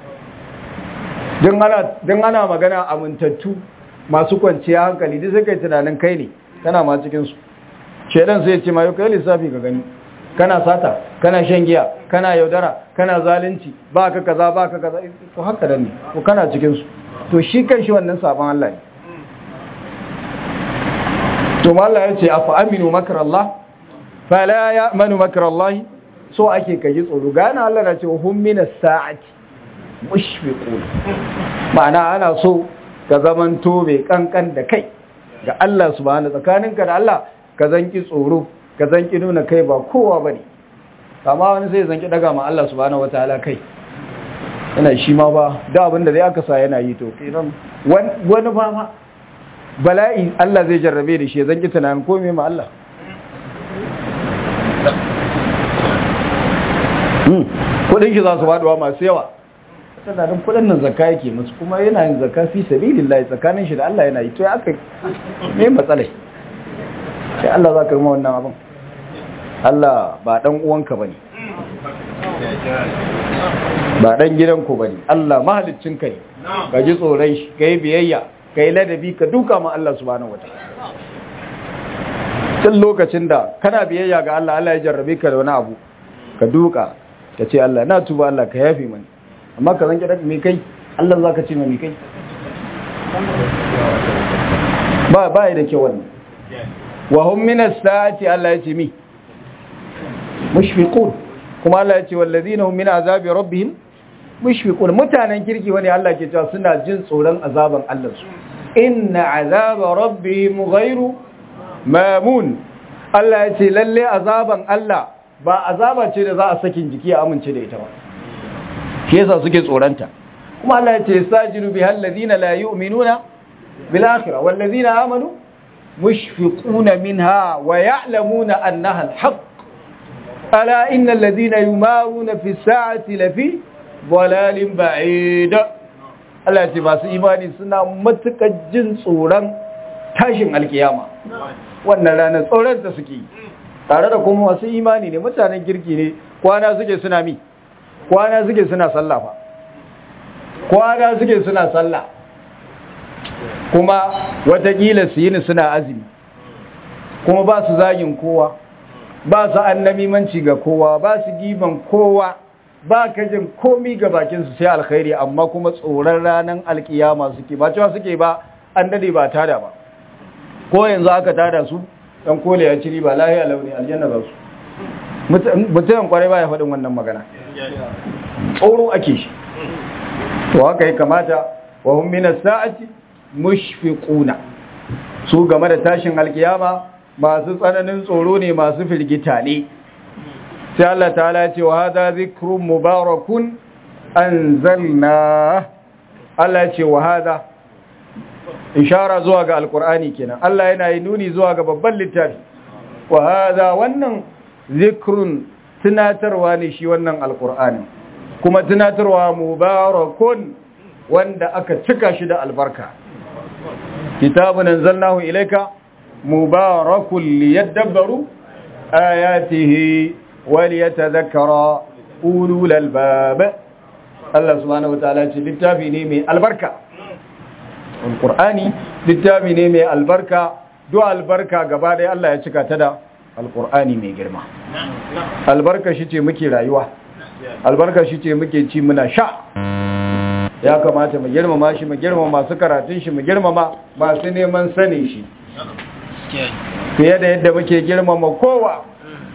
dan ana magana amintattu masu kwanciya hankali duk sai kai tunanin kai ne kana ma cikin su shedan sai ya ce ma yau kai lissafi ka gani kana sata kana shan giya kana yaudara kana zalunci baka kaza to haka dan ne ko kana cikin su to shi kan shi wannan saban Allah ne to Allah ya ce afa aminu makrallah fala ya'manu makrallah so ake kaji tsoro gana Allah na ce hum minas sa'ati mushfiqun ma'ana ana so ka zamanto mai kankan da kai ga Allah subhanahu tsakaninka da Allah ka zanki tsoro ka zanki nuna kai ba kowa bane amma wani sai zanki daga ma Allah subhanahu wataala kai yana shi ma ba da abin da zai aka sa yana yi to kiran wani ba ma bala'i Allah zai jarrabe da shi zanki tunanin komai ma Allah kudin shi za su faduwa masu yawa tunanin kudin nan zakka yake musu kuma yana yin zakka fi sabilillah tsakanin shi da Allah yana yi to ya aka me matsalai sai Allah za ka rima wannan abin Allah ba dan uwanka bane ba dan gidanku bane Allah mahaliccin kai ka ji tsoron shi kai biyayya kai ladabi ka duka ma Allah subhanahu wataala tun lokacin da kana biyayya ga Allah Allah ya jarrabe ka da wani abu ka duka ka ce Allah na tuba Allah ka yafi mani amma ka zanki da me kai Allah za ka ce mai kai ba yi da kyau wannan wa hum min as-saati Allah ya ce mi mushfiqun kuma Allah ya ce wallazina hum min azabi rabbihim mushfiqun mutanen kirki wani Allah ke cewa suna jin tsoron azaban Allah su inna azaba rabbihim ghairu mamun Allah ya ce lalle azaban Allah ba azaba ce da za a sakin jiki a amince da ita ba shi yasa suke tsoranta kuma Allah ya ce sajidu bihal ladina la yu'minuna bil akhirah wal ladina amanu mushfiquna minha wa ya'lamuna annaha al haqq ala innal ladina yumaruna fi sa'ati lafi dalalin ba'id Allah ya ce masu imani suna matukar jin tsoron tashin alkiyama wannan ranar tsoron da suke yi tare da kuma masu imani ne mutanen kirki ne kwana suke suna mi kwana suke suna sallah fa kwana suke suna sallah kuma watakila su yini suna azumi kuma ba su zagin kowa ba su annamimanci ga kowa ba su giban kowa ba ka jin komi ga bakinsu sai alkhairi amma kuma tsoron ranar alkiyama suke ba cewa suke ba an dade ba tada ba ko yanzu aka tada su dan kole ya ciri ba lahiya launi aljanna za su mutum kwarai ba ya faɗin wannan magana tsoro ake shi to haka ya kamata wa hum min as-sa'ati mushfiquna su game da tashin alkiyama masu tsananin tsoro ne masu firgita ne sai Allah ta'ala ya ce wa hadha dhikrun mubarakun anzalna Allah ya ce wa hadha ishara zuwa ga alqur'ani kenan Allah yana yi nuni zuwa ga babban littafi wa hadha wannan zikrun tunatarwa ne shi wannan alqur'ani kuma tunatarwa mubarakun wanda aka cika shi da albarka kitabun anzalnahu ilayka mubarakun liyadabbaru ayatihi waliyatadhakkara ulul albab Allah subhanahu wataala ce littafi ne mai albarka alqur'ani littafi ne mai albarka duk albarka gaba ɗaya Allah ya cika ta da alqur'ani mai girma albarka shi ce muke rayuwa albarka shi ce muke ci muna sha ya kamata mu girmama shi mu girmama masu karatun shi mu girmama masu neman sani shi fiye da yadda muke girmama kowa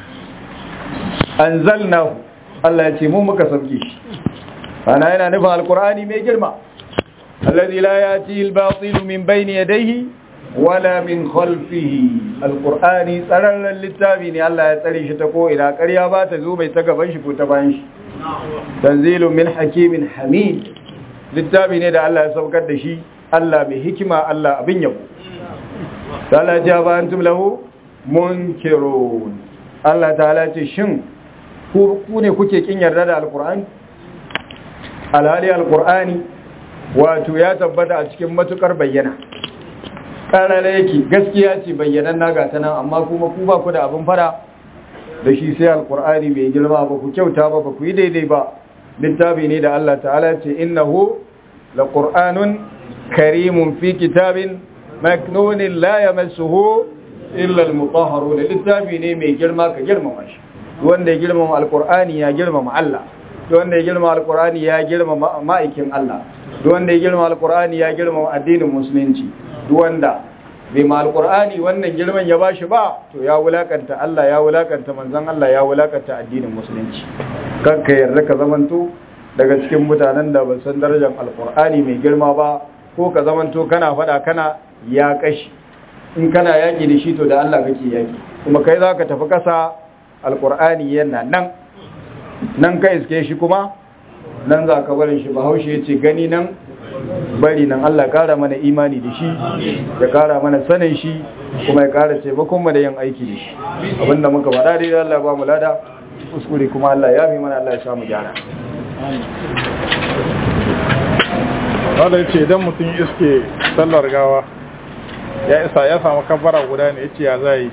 anzalnahu Allah ya ce mu muka sauke shi ana yana nufin alqur'ani mai girma alladhi la yati al-batil min bayni yadayhi wala min khalfihi alqur'ani tsararren littafi ne Allah ya tsare shi ta ko ina ƙarya ba ta zo bai ta gaban shi ko ta bayan shi tanzilun min hakimin hamid littafi ne da Allah ya saukar da shi Allah mai hikima Allah abin yabo ta'ala jaba antum lahu munkirun Allah ta'ala ce shin ku ne kuke kin yarda da alqur'ani alhali alqur'ani wato ya tabbata a cikin matukar bayyana karare yake gaskiya ce bayyanan naga ta nan amma kuma ku ba ku da abin fara da shi sai alqur'ani mai girma ba ku kyauta ba ku yi daidai ba littafi ne da Allah ta'ala ce innahu laqur'anun karimun fi kitabin maknunin la yamassuhu illa almutahharun littafi ne mai girma ka girmama shi wanda ya girmama alqur'ani ya girmama Allah wanda ya girmama alqur'ani ya girmama ma'aikin Allah wanda ya girmama alqur'ani ya girmama addinin musulunci wanda bai ma alqur'ani wannan girman ya bashi ba to ya wulakanta Allah ya wulakanta manzon Allah ya wulakanta addinin musulunci kanka yarda ka zamanto daga cikin mutanen da ba san darajar alqur'ani mai girma ba ko ka zamanto kana fada kana ya kashi in kana yaki da shi to da Allah kake yaki kuma kai zaka tafi kasa alqur'ani yana nan ka iske shi kuma nan zaka barin shi bahaushe yace gani nan bari nan Allah kara mana imani da shi ya kara mana sanin shi kuma ya kara taimakon mu da yin aiki da shi abinda muka faɗa dai Allah ba mu lada kuskure kuma Allah ya fi mana Allah ya samu gyara wanda yace idan mutum iske sallar gawa ya samu kabbara guda ne yace ya zai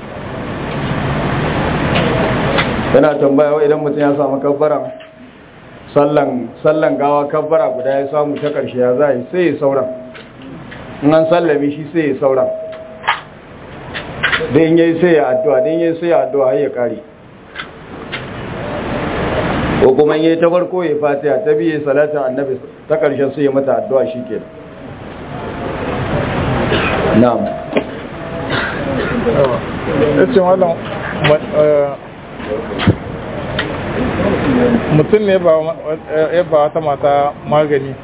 yana tambaya idan mutum ya samu kabbara sallan gawa kabbara guda ya samu ta ƙarshe ya zai sai ya sauran in an sallame shi sai ya sauran don yayi sai ya addu'a har ya kare ko kuma yayi ta farko ya fatiha ta biye salatu annabi ta ƙarshen sai ya mata addu'a shikenan na'am yace wannan mutum ne ya ba wata mata magani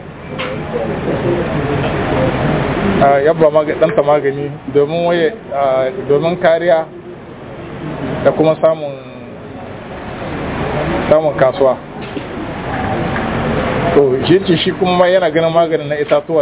ya ba ɗanta magani domin kariya da kuma samun kasuwa to shi kuma yana ganin maganin na itatuwa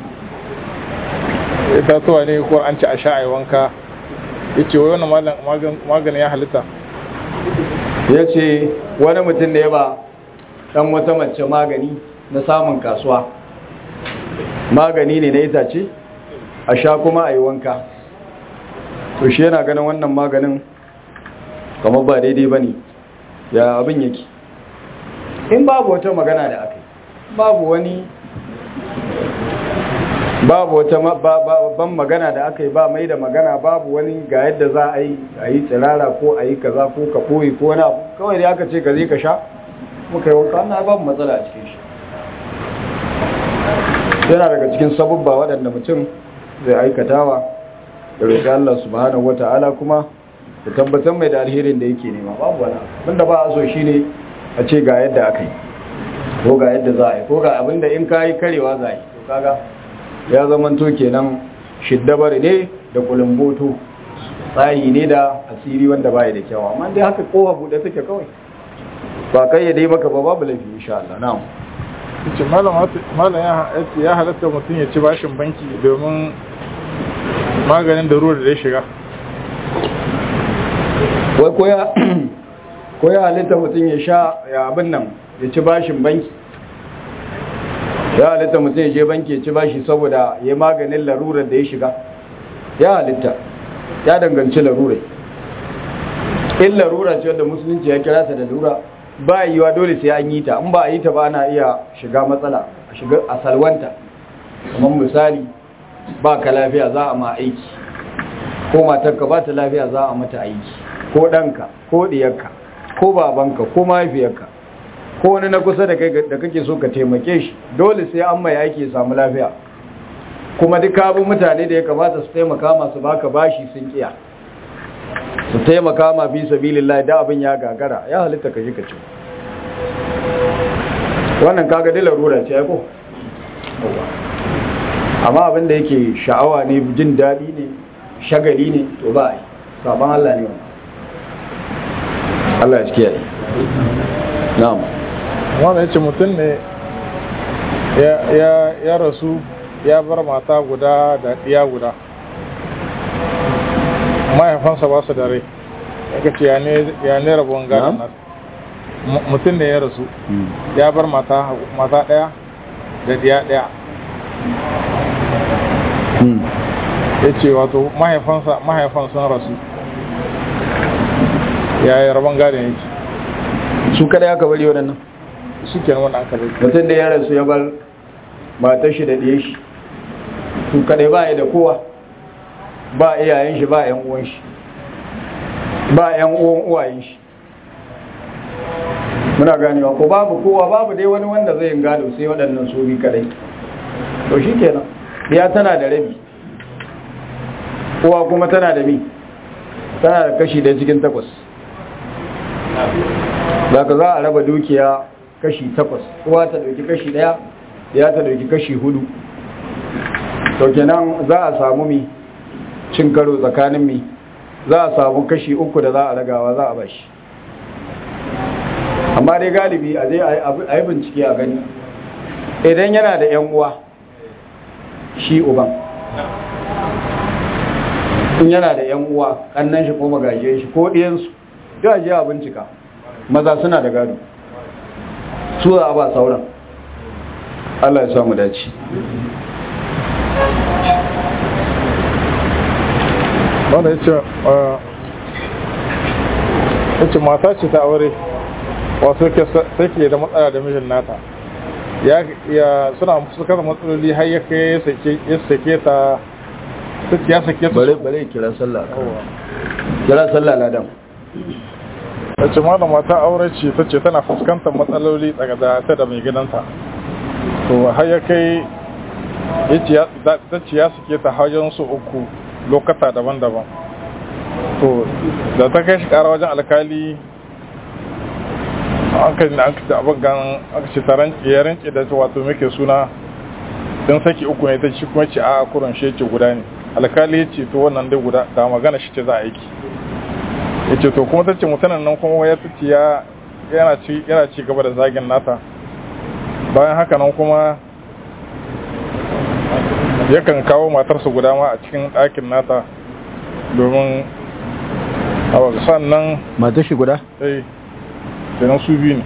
ne ko an ci a sha'ai wanka ya ce wani maganin ya halitta ya ce wani mutum da ya ba ɗan wata mace magani na samun kasuwa magani ne na itace a sha kuma a yi wanka to shi yana ganin wannan maganin kamar ba daidai ba ne ya abin yake in babu wata magana da aka yi babu wata ban magana da aka yi ba mai da magana babu wani ga yadda za a yi tsirara ko a yi kaza ko ka ɓoye ko wani abu kawai da aka ce ka zai ka sha muka yi wanka na babu matsala a cikin shi. Yana daga cikin sabubba waɗanda mutum zai aikatawa da roƙi Allah subhanahu wata'ala kuma da tabbatar mai da alherin da yake nema babu wani abinda ba a so shine a ce ga yadda aka yi ko ga yadda za a yi ko ga abinda in ka yi karewa za a yi to kaga ya zamanto kenan shiddabar ne da kulumboto tsayi ne da asiri wanda baya da kyau amma dai haka kowa buɗe take kawai ba kai ya dai maka ba babu laifi insha Allah na'am ce malam ya halatta mutum ya ci bashin banki domin maganin da ruwa da ya shiga wai ko ya halitta mutum ya sha ya abin nan ya ci bashin banki ya halitta mutum ya je banki ya ci bashi saboda ya maganin larurar da ya shiga ya halitta ya danganci larurai in larura ce wadda musulunci ya kira ta da lura ba yiwa dole sai an yi ta in ba a yi ta ba ana iya shiga matsala a shiga a salwanta kamar misali ba ka lafiya za a ma aiki ko matarka ba ta lafiya za a mata aiki ko ɗanka ko ɗiyarka ko babanka ko mahaifiyarka ko wani na kusa da kai da kake so ka taimake shi dole sai an mai aiki ya samu lafiya kuma duk abin mutane da ya kamata su taimaka masu baka bashi sun kiya su taimaka ma fi sabilillah da abin ya gagara ya halitta ka ka ci wannan kaga dai larura ce ai ko amma abin da yake sha'awa ne jin daɗi ne shagali ne to ba ai saban Allah ne wannan Allah ya kiyaye na'am wannan yace mutum ne ya rasu ya bar mata guda da ɗiya guda mahaifansa ba su da rai ya ce ya ne rabon gadon nasu mutum ne ya rasu ya bar mata ɗaya da ɗiya ɗaya ya ce wato mahaifan sun rasu ya yi rabon gadon yake su kada ya kabari waɗannan su ke wani aka bai mutum da ya rasu ya bar matar shi da ɗiya shi su kada ba ya da kowa ba iyayen shi ba yan uwan shi ba yan uwan uwayen shi muna ganewa ko babu kowa babu dai wani wanda zai gado sai waɗannan su bi kadai to shikenan ya tana da rabi uwa kuma tana da mi tana da kashi 1 cikin 8 zaka za a raba dukiya kashi 8 uwa ta dauki kashi 1 ya ta dauki kashi 4 to kenan za a samu mi cin karo tsakanin mi za a samu kashi 3 da za a ragawa za a bashi amma dai galibi a zai a yi bincike a gani idan yana da yan uwa shi uban in yana da yan uwa kannan shi ko magaje shi ko ɗiyansu ya je a bincika maza suna da gado su za a ba sauran Allah ya samu dace wanda ya ce mata ce ta aure wasu take da matsala da mijin nata suna fuskar matsaloli har ya kai ya sake ta ya sake ta bare kira sallah ladan ta ce ma da mata aure ce ta ce tana fuskantar matsaloli daga da ta da mai gidanta to har ya kai ta ce ya sake ta hajjan su 3 lokata daban-daban to da ta kai shi kara wajen alkali aka ce abin gan aka ce taron ya rinke da wato muke suna don saki 3 ne ta shi kuma ce a kuran shi ce guda ne alkali ya ce to wannan dai guda da magana shi ce za a aiki ya ce to kuma ta ce mutanen nan kuma ya ce yana ci gaba da zagin nata bayan haka nan kuma yakan kawo matarsa guda ma a cikin ɗakin nata domin a sannan matar shi guda? kenan su biyu ne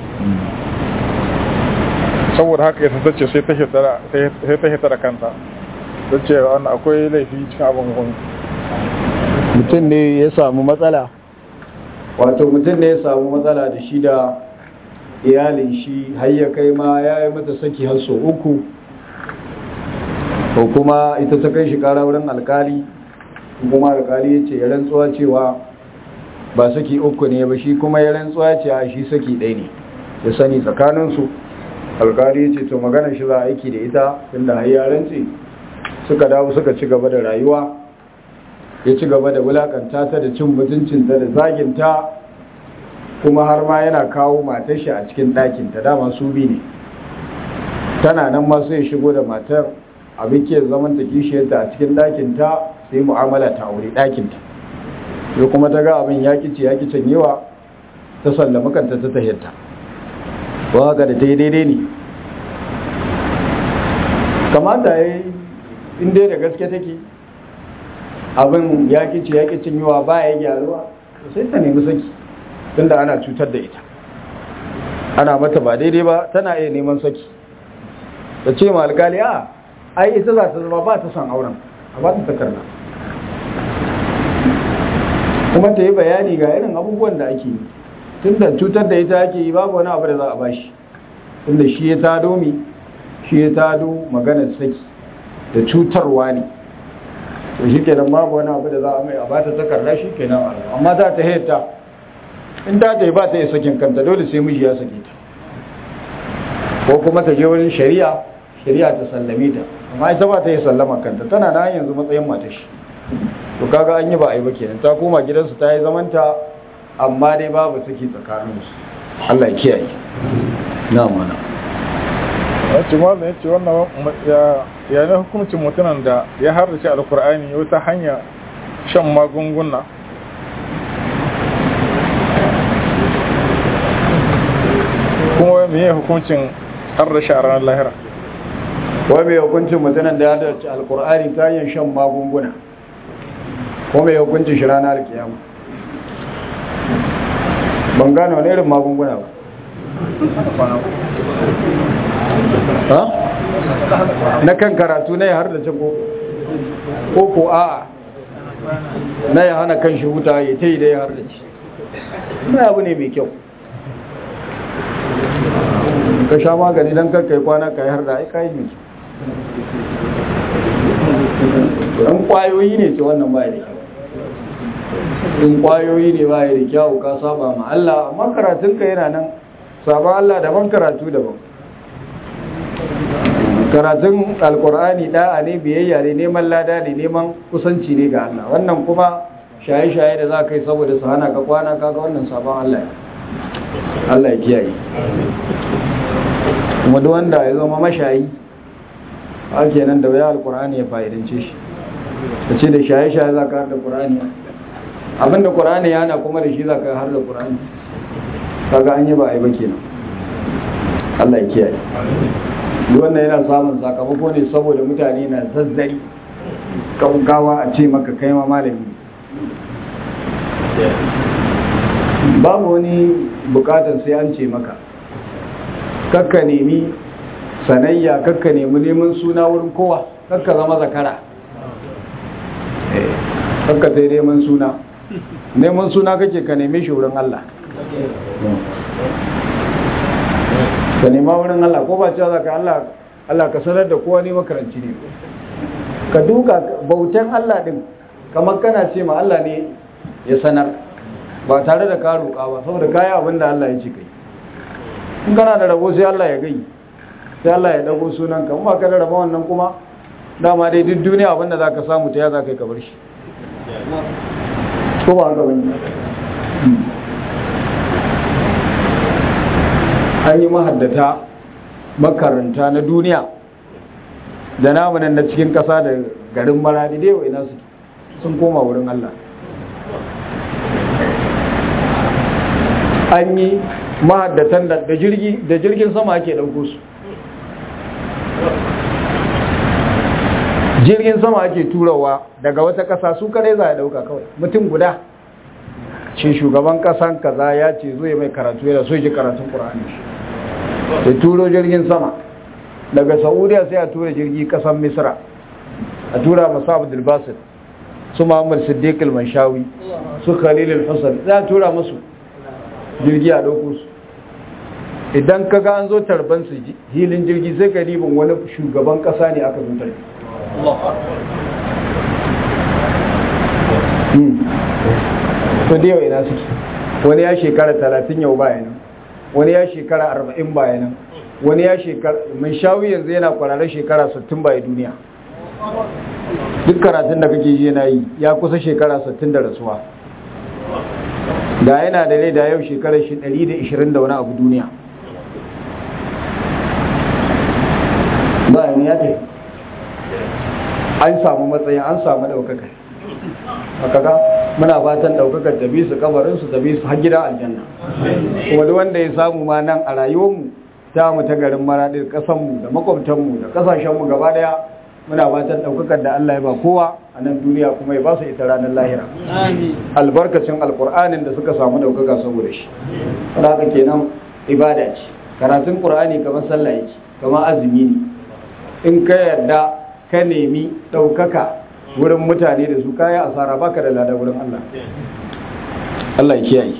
saboda haka ya tattace sai ta hita da kanta ta ce wani akwai laifi cikin abin gwani mutum ne ya samu matsala wato mutum ne ya samu matsala da shi da iyalin shi har ya kai ma ya yi mata saki har sau 3 ko kuma ita ta kai shi kara wurin alkali kuma alkali ya ce ya rantsuwa cewa ba saki 3 ne ba shi kuma ya rantsuwa ce a shi saki 1 ne ya sani tsakaninsu. Alkali ya ce to maganar shi za a aiki da ita tunda har yaranci suka dawo suka ci gaba da rayuwa, ya ci gaba da wulakanta ta da cin mutuncinta da zaginta, kuma har ma yana kawo matar shi a cikin ɗakinta, dama su bi ne, tana nan ma sai shigo da matar abin ke zaman ta kishiyarta a cikin ɗakinta, sai mu'amala ta aure ɗakinta. sai kuma ta ga abin ya kici ya kicin yawa, ta sallama kanta ta tahiyarta. Ba haka da ta yi daidai ne, kamata ya yi inda da gaske take abin ya kici ya kicin yawa ba ya gyaruwa, sai ta nemi saki, tunda ana cutar da ita, ana mata ba daidai ba, tana iya neman saki. Ta ce ma alkali ai ita za ta zama ba ta son auren, a ba ta takarda, kuma ta yi bayani ga irin abubuwan da ake yi, tunda cutar da ita ake yi, babu wani abu da za a bashi, tunda shi ya tado shi ya tado maganar saki da cutarwa ne, to shi kenan babu wani abu da za a mai a ba ta takarda, shi kenan. Amma za ta haita, in ta yi ba ta yi sakin kanta, dole sai miji ya sake ta, ko kuma ta je wurin shari'a ta sallame ta, amma ita ba ta yi sallama kanta, tana da yanzu matsayin matashi. To kaga an yi ba a yi ba kenan, ta koma gidansu ta yi zamanta, amma dai babu saki tsakaninsu. Allah ya kiyaye. Na mana. Wace malam ya ce wannan ya ne hukuncin mutumin da ya harrace alkur'ani wata hanya shan magunguna kuma me ya hukuncin harrace a ranar lahira? Wai mai hukuncin mutumin da ya harrace alkur'ani ta hanyar shan magunguna, ko mai hukuncin shi ranar kiyama? Ban gane wani irin magunguna ba. Na kan karatu na ya har da ko a'a na ya hana kan shi wuta ya ta yi da ya har da ci, na abu ne mai kyau. Ka sha magani don karkai kwana ka yi har da aika yi mai ɗan ƙwayoyi ne ce wannan ba da kyau. In ƙwayoyi ne ba da kyau, ka saba ma Allah, amma karatunka yana nan. Sabon Allah daban, karatu daban. Karatun alkur'ani da'a ne, biyayya ne, neman lada ne, neman kusanci ne ga Allah. Wannan kuma shaye-shaye da za ka yi saboda su hana ka kwana, kaga wannan sabon Allah ya. Allah ya kiyaye. Kuma duk wanda ya zama mashayi, ake nan da waya alkur'ani ya fa'idance shi. Ka ce da shaye-shaye za ka har da Qur'ani, abinda Qur'ani ya hana kuma da shi za ka har da Qur'ani, kaga an yi ba a yi ba kenan. Allah ya kiyaye. Duk wannan yana samun sakamako ne saboda mutane na zazzari gaggawa a ce maka kai ma malami. Babu wani bukatar sai an ce maka, kakka nemi sanayya, kakka nemi neman suna wurin kowa, kakka zama zakara, kakka sai neman suna kake ka neme shi wurin Allah, ka nema wurin Allah, ko ba cewa zaka Allah ka sanar da kowa ne makaranci ne, ka duka bautan Allah din kamar kana ce ma Allah ne ya sanar, ba tare da ka roƙa ba, saboda kayi abin da Allah ya ce kai. In kana da rabo sai Allah ya gai, sai Allah ya dago sunanka, in ba ka da rabo wannan kuma dama dai duk duniya abin da za ka samu ta ya za ka yi ka bar shi, ko ba haka bane. An yi mahaddata makaranta na duniya da namunan na cikin ƙasa da garin Maradi dai ina su sun koma wurin Allah. An yi mahaddatan da jirgin sama ake ɗauko su, jirgin sama ake turawa daga wata ƙasa, su kadai za a ɗauka kawai, mutum guda ce shugaban ƙasan kaza ya ce zo ya mai karatu, yana so ji karatun Qur'ani, da turo jirgin sama daga Saudiya, sai a tura jirgi ƙasan Misra, a tura masu Abdul Basit, su Muhammad Siddiq al-Manshawi, su Khalil al-Husayn, za a tura musu jirgi a ɗauko su. Idan ka ga an zo tarban su hilin jirgi, sai ka ribin wani shugaban ƙasa ne aka zo tarbi. To da yau ina suke, wani ya shekara 30 yau baya nan, wani ya shekara 40 bayanan, wani ya shekara mai shawi yanzu yana kwararre shekara 60 baya duniya. Duk karatun da kake ji yana yi ya kusa shekara 60 da rasuwa. Da yana da rai da yau shekarar shi 120 da wani abu duniya. Bayan ya ce an samu matsayin, an samu ɗaukaka. Haka muna fatan ɗaukakar da bisu kabarinsu da bisu har gidan aljanna. Kuma duk wanda ya samu ma nan a rayuwarmu ta mu ta garin Maraɗi, ƙasanmu da makwabtanmu da ƙasashenmu gaba ɗaya, muna fatan ɗaukakar da Allah ya ba kowa a nan duniya kuma ya ba su ita ranar lahira. Albarkacin alƙur'anin da suka samu ɗaukaka saboda shi. Haka kenan ibada ce. Karatun ƙur'ani kamar sallah yake, kamar azumi ne. In ka yarda ka nemi ɗaukaka wurin mutane da su kaya asara baka da lada wurin Allah. Allah ya kiyaye.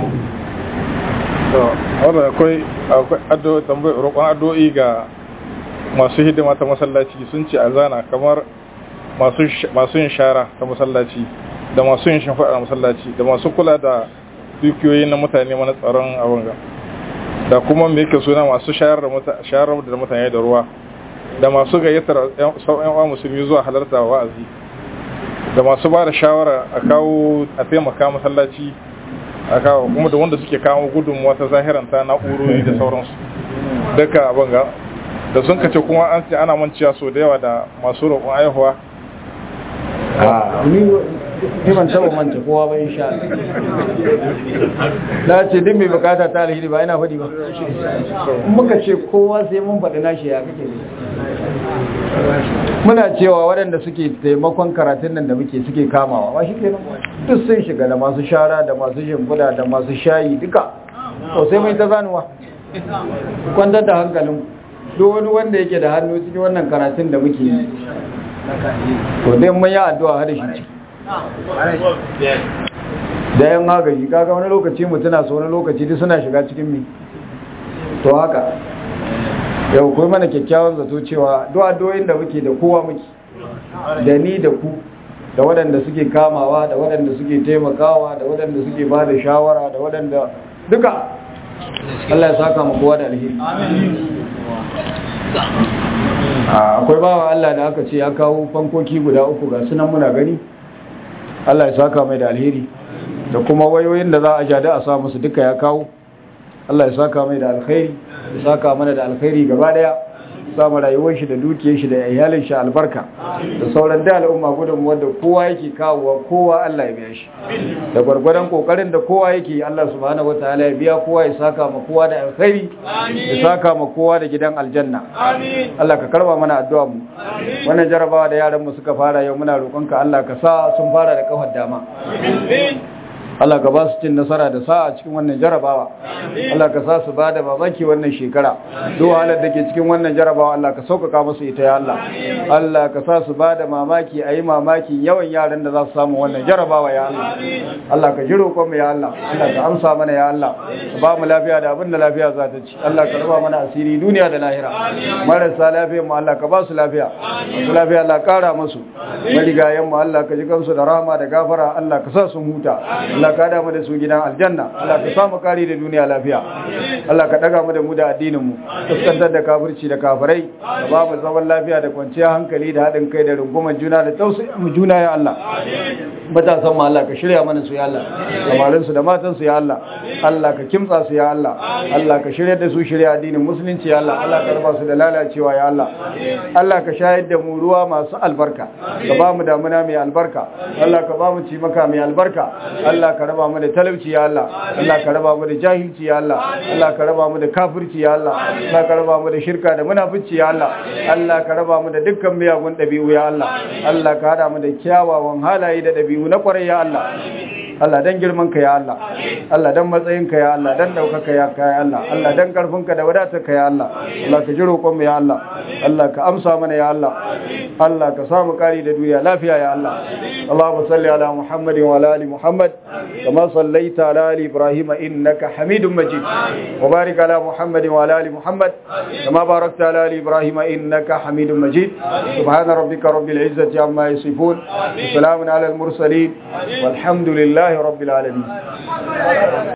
Wanda akwai roƙon addu'o'i ga masu hidima ta masallaci, sun ce azana kamar masu yin shara ta masallaci da masu yin shimfiɗa masallaci da masu kula da dukiyoyi na mutane mana tsaron abin ga, da kuma me yake suna masu shayar da mutane da ruwa, da masu gayyatar yan uwa musulmi zuwa halarta wa'azi, da masu ba da shawara a kawo a taimaka masallaci a kawo, kuma da wanda suke kawo gudunmuwa ta zahiranta na'urori da sauransu duka abin ga, da sun kace kuma an ce ana manciya so da yawa da masu roƙon aihuwa. Ni ban taɓa manta kowa ba insha Allah. Na ce duk mai bukata ta alheri ba ina faɗi ba. Muka ce kowa sai mun faɗi nashi ya kake ne. Muna cewa waɗanda suke taimakon karatun nan da muke suke kamawa ba shi kenan. Duk sun shiga da masu shara da masu shimfiɗa da masu shayi duka. To sai mai ta zanuwa. Kwantar da hankalin duk wani wanda yake da hannu cikin wannan karatun da muke yi. To dai mun yi addu'a har shi ciki. Da yan magaji kaga wani lokaci mutuna su wani lokaci duk suna shiga cikin mi. To haka yau kuma mana kyakkyawan zato cewa duk addu'o'in da muke da kowa muke, da ni da ku, da waɗanda suke kamawa, da waɗanda suke taimakawa, da waɗanda suke ba da shawara, da waɗanda duka Allah ya saka mu kowa da alheri. Akwai bawa Allah da aka ce ya kawo fankoki guda 3 ga sunan muna gani. Allah ya saka mai da alheri, da kuma wayoyin da za a jada a sa musu duka ya kawo. Allah ya saka mai da alkhairi, ya saka mana da alkhairi gaba daya, samu rayuwar shi da dukiyar shi da iyalin shi albarka, da sauran da al'umma gudunmuwar da kowa yake kawowa, kowa Allah ya biya shi, da gwargwadon kokarin da kowa yake Allah subhanahu wataala ya biya kowa, ya saka ma kowa da alkhairi, ya saka ma kowa da gidan aljanna. Allah ka karba mana addu'a mu. Wannan jarabawa da yaran mu suka fara yau muna roƙonka Allah ka sa sun fara da kafar dama. Allah ka ba su cin nasara da sa'a cikin wannan jarabawa. Allah ka sa su bada mamaki wannan shekara. Duk halar da ke cikin wannan jarabawa Allah ka sauƙaƙa musu ita ya Allah. Allah ka sa su bada mamaki, ayi mamaki yawan yaran da za su samu wannan jarabawa ya Allah. Allah ka ji roƙon mu ya Allah. Allah ka amsa mana ya Allah. Ka ba mu lafiya da abin da lafiya za ta ci. Allah ka raba mana asiri duniya da lahira. Marasa lafiyar mu Allah ka ba su lafiya. Masu lafiya Allah ƙara musu. Marigayen mu Allah ka ji kansu da rahama da gafara. Allah ka sa su huta. Allah ka da mu da su gidan aljanna. Allah ka samu kari da duniya lafiya. Allah ka daga mu da mu da addinin mu, fuskantar da kafirci da kafirai, ka ba mu zaman lafiya da kwanciyar hankali da haɗin kai da rungumar juna da tausayin mu juna ya Allah. Matasan mu Allah ka shirya mana su ya Allah, samarin su da matan su ya Allah. Allah ka kimtsa su ya Allah. Allah ka shirya da su shirya addinin musulunci ya Allah. Allah ka raba su da lalacewa ya Allah. Allah ka shayar da mu ruwa masu albarka, ka ba mu damuna mai albarka. Allah ka ba mu cimaka mai albarka. Allah ka raba mu da talauci ya Allah. Allah ka raba mu da jahilci ya Allah. Allah ka raba mu da kafirci ya Allah. Allah ka raba mu da shirka da munafici ya Allah. Allah ka raba mu da dukkan miyagun dabi'u ya Allah. Allah ka hada mu da kyawawan halaye da dabi'u na kwarai ya Allah. Allah dan girman ka ya Allah. Allah dan matsayin ka ya Allah, dan daukaka ya kai Allah. Allah dan karfin ka da wadatar ka ya Allah. Allah ka ji roƙon mu ya Allah. Allah ka amsa mana ya Allah. Allah ka samu kari da duniya lafiya ya Allah. Allahumma salli ala Muhammadin wa ala ali Muhammad kama sallaita ala ali Ibrahim innaka Hamidum Majid. Wa barik ala Muhammadin wa ala ali Muhammad kama barakta ala ali Ibrahim innaka Hamidum Majid. Subhana rabbika rabbil izzati amma yasifun. Salamun ala al mursalin. Walhamdulillahi rabbil alamin.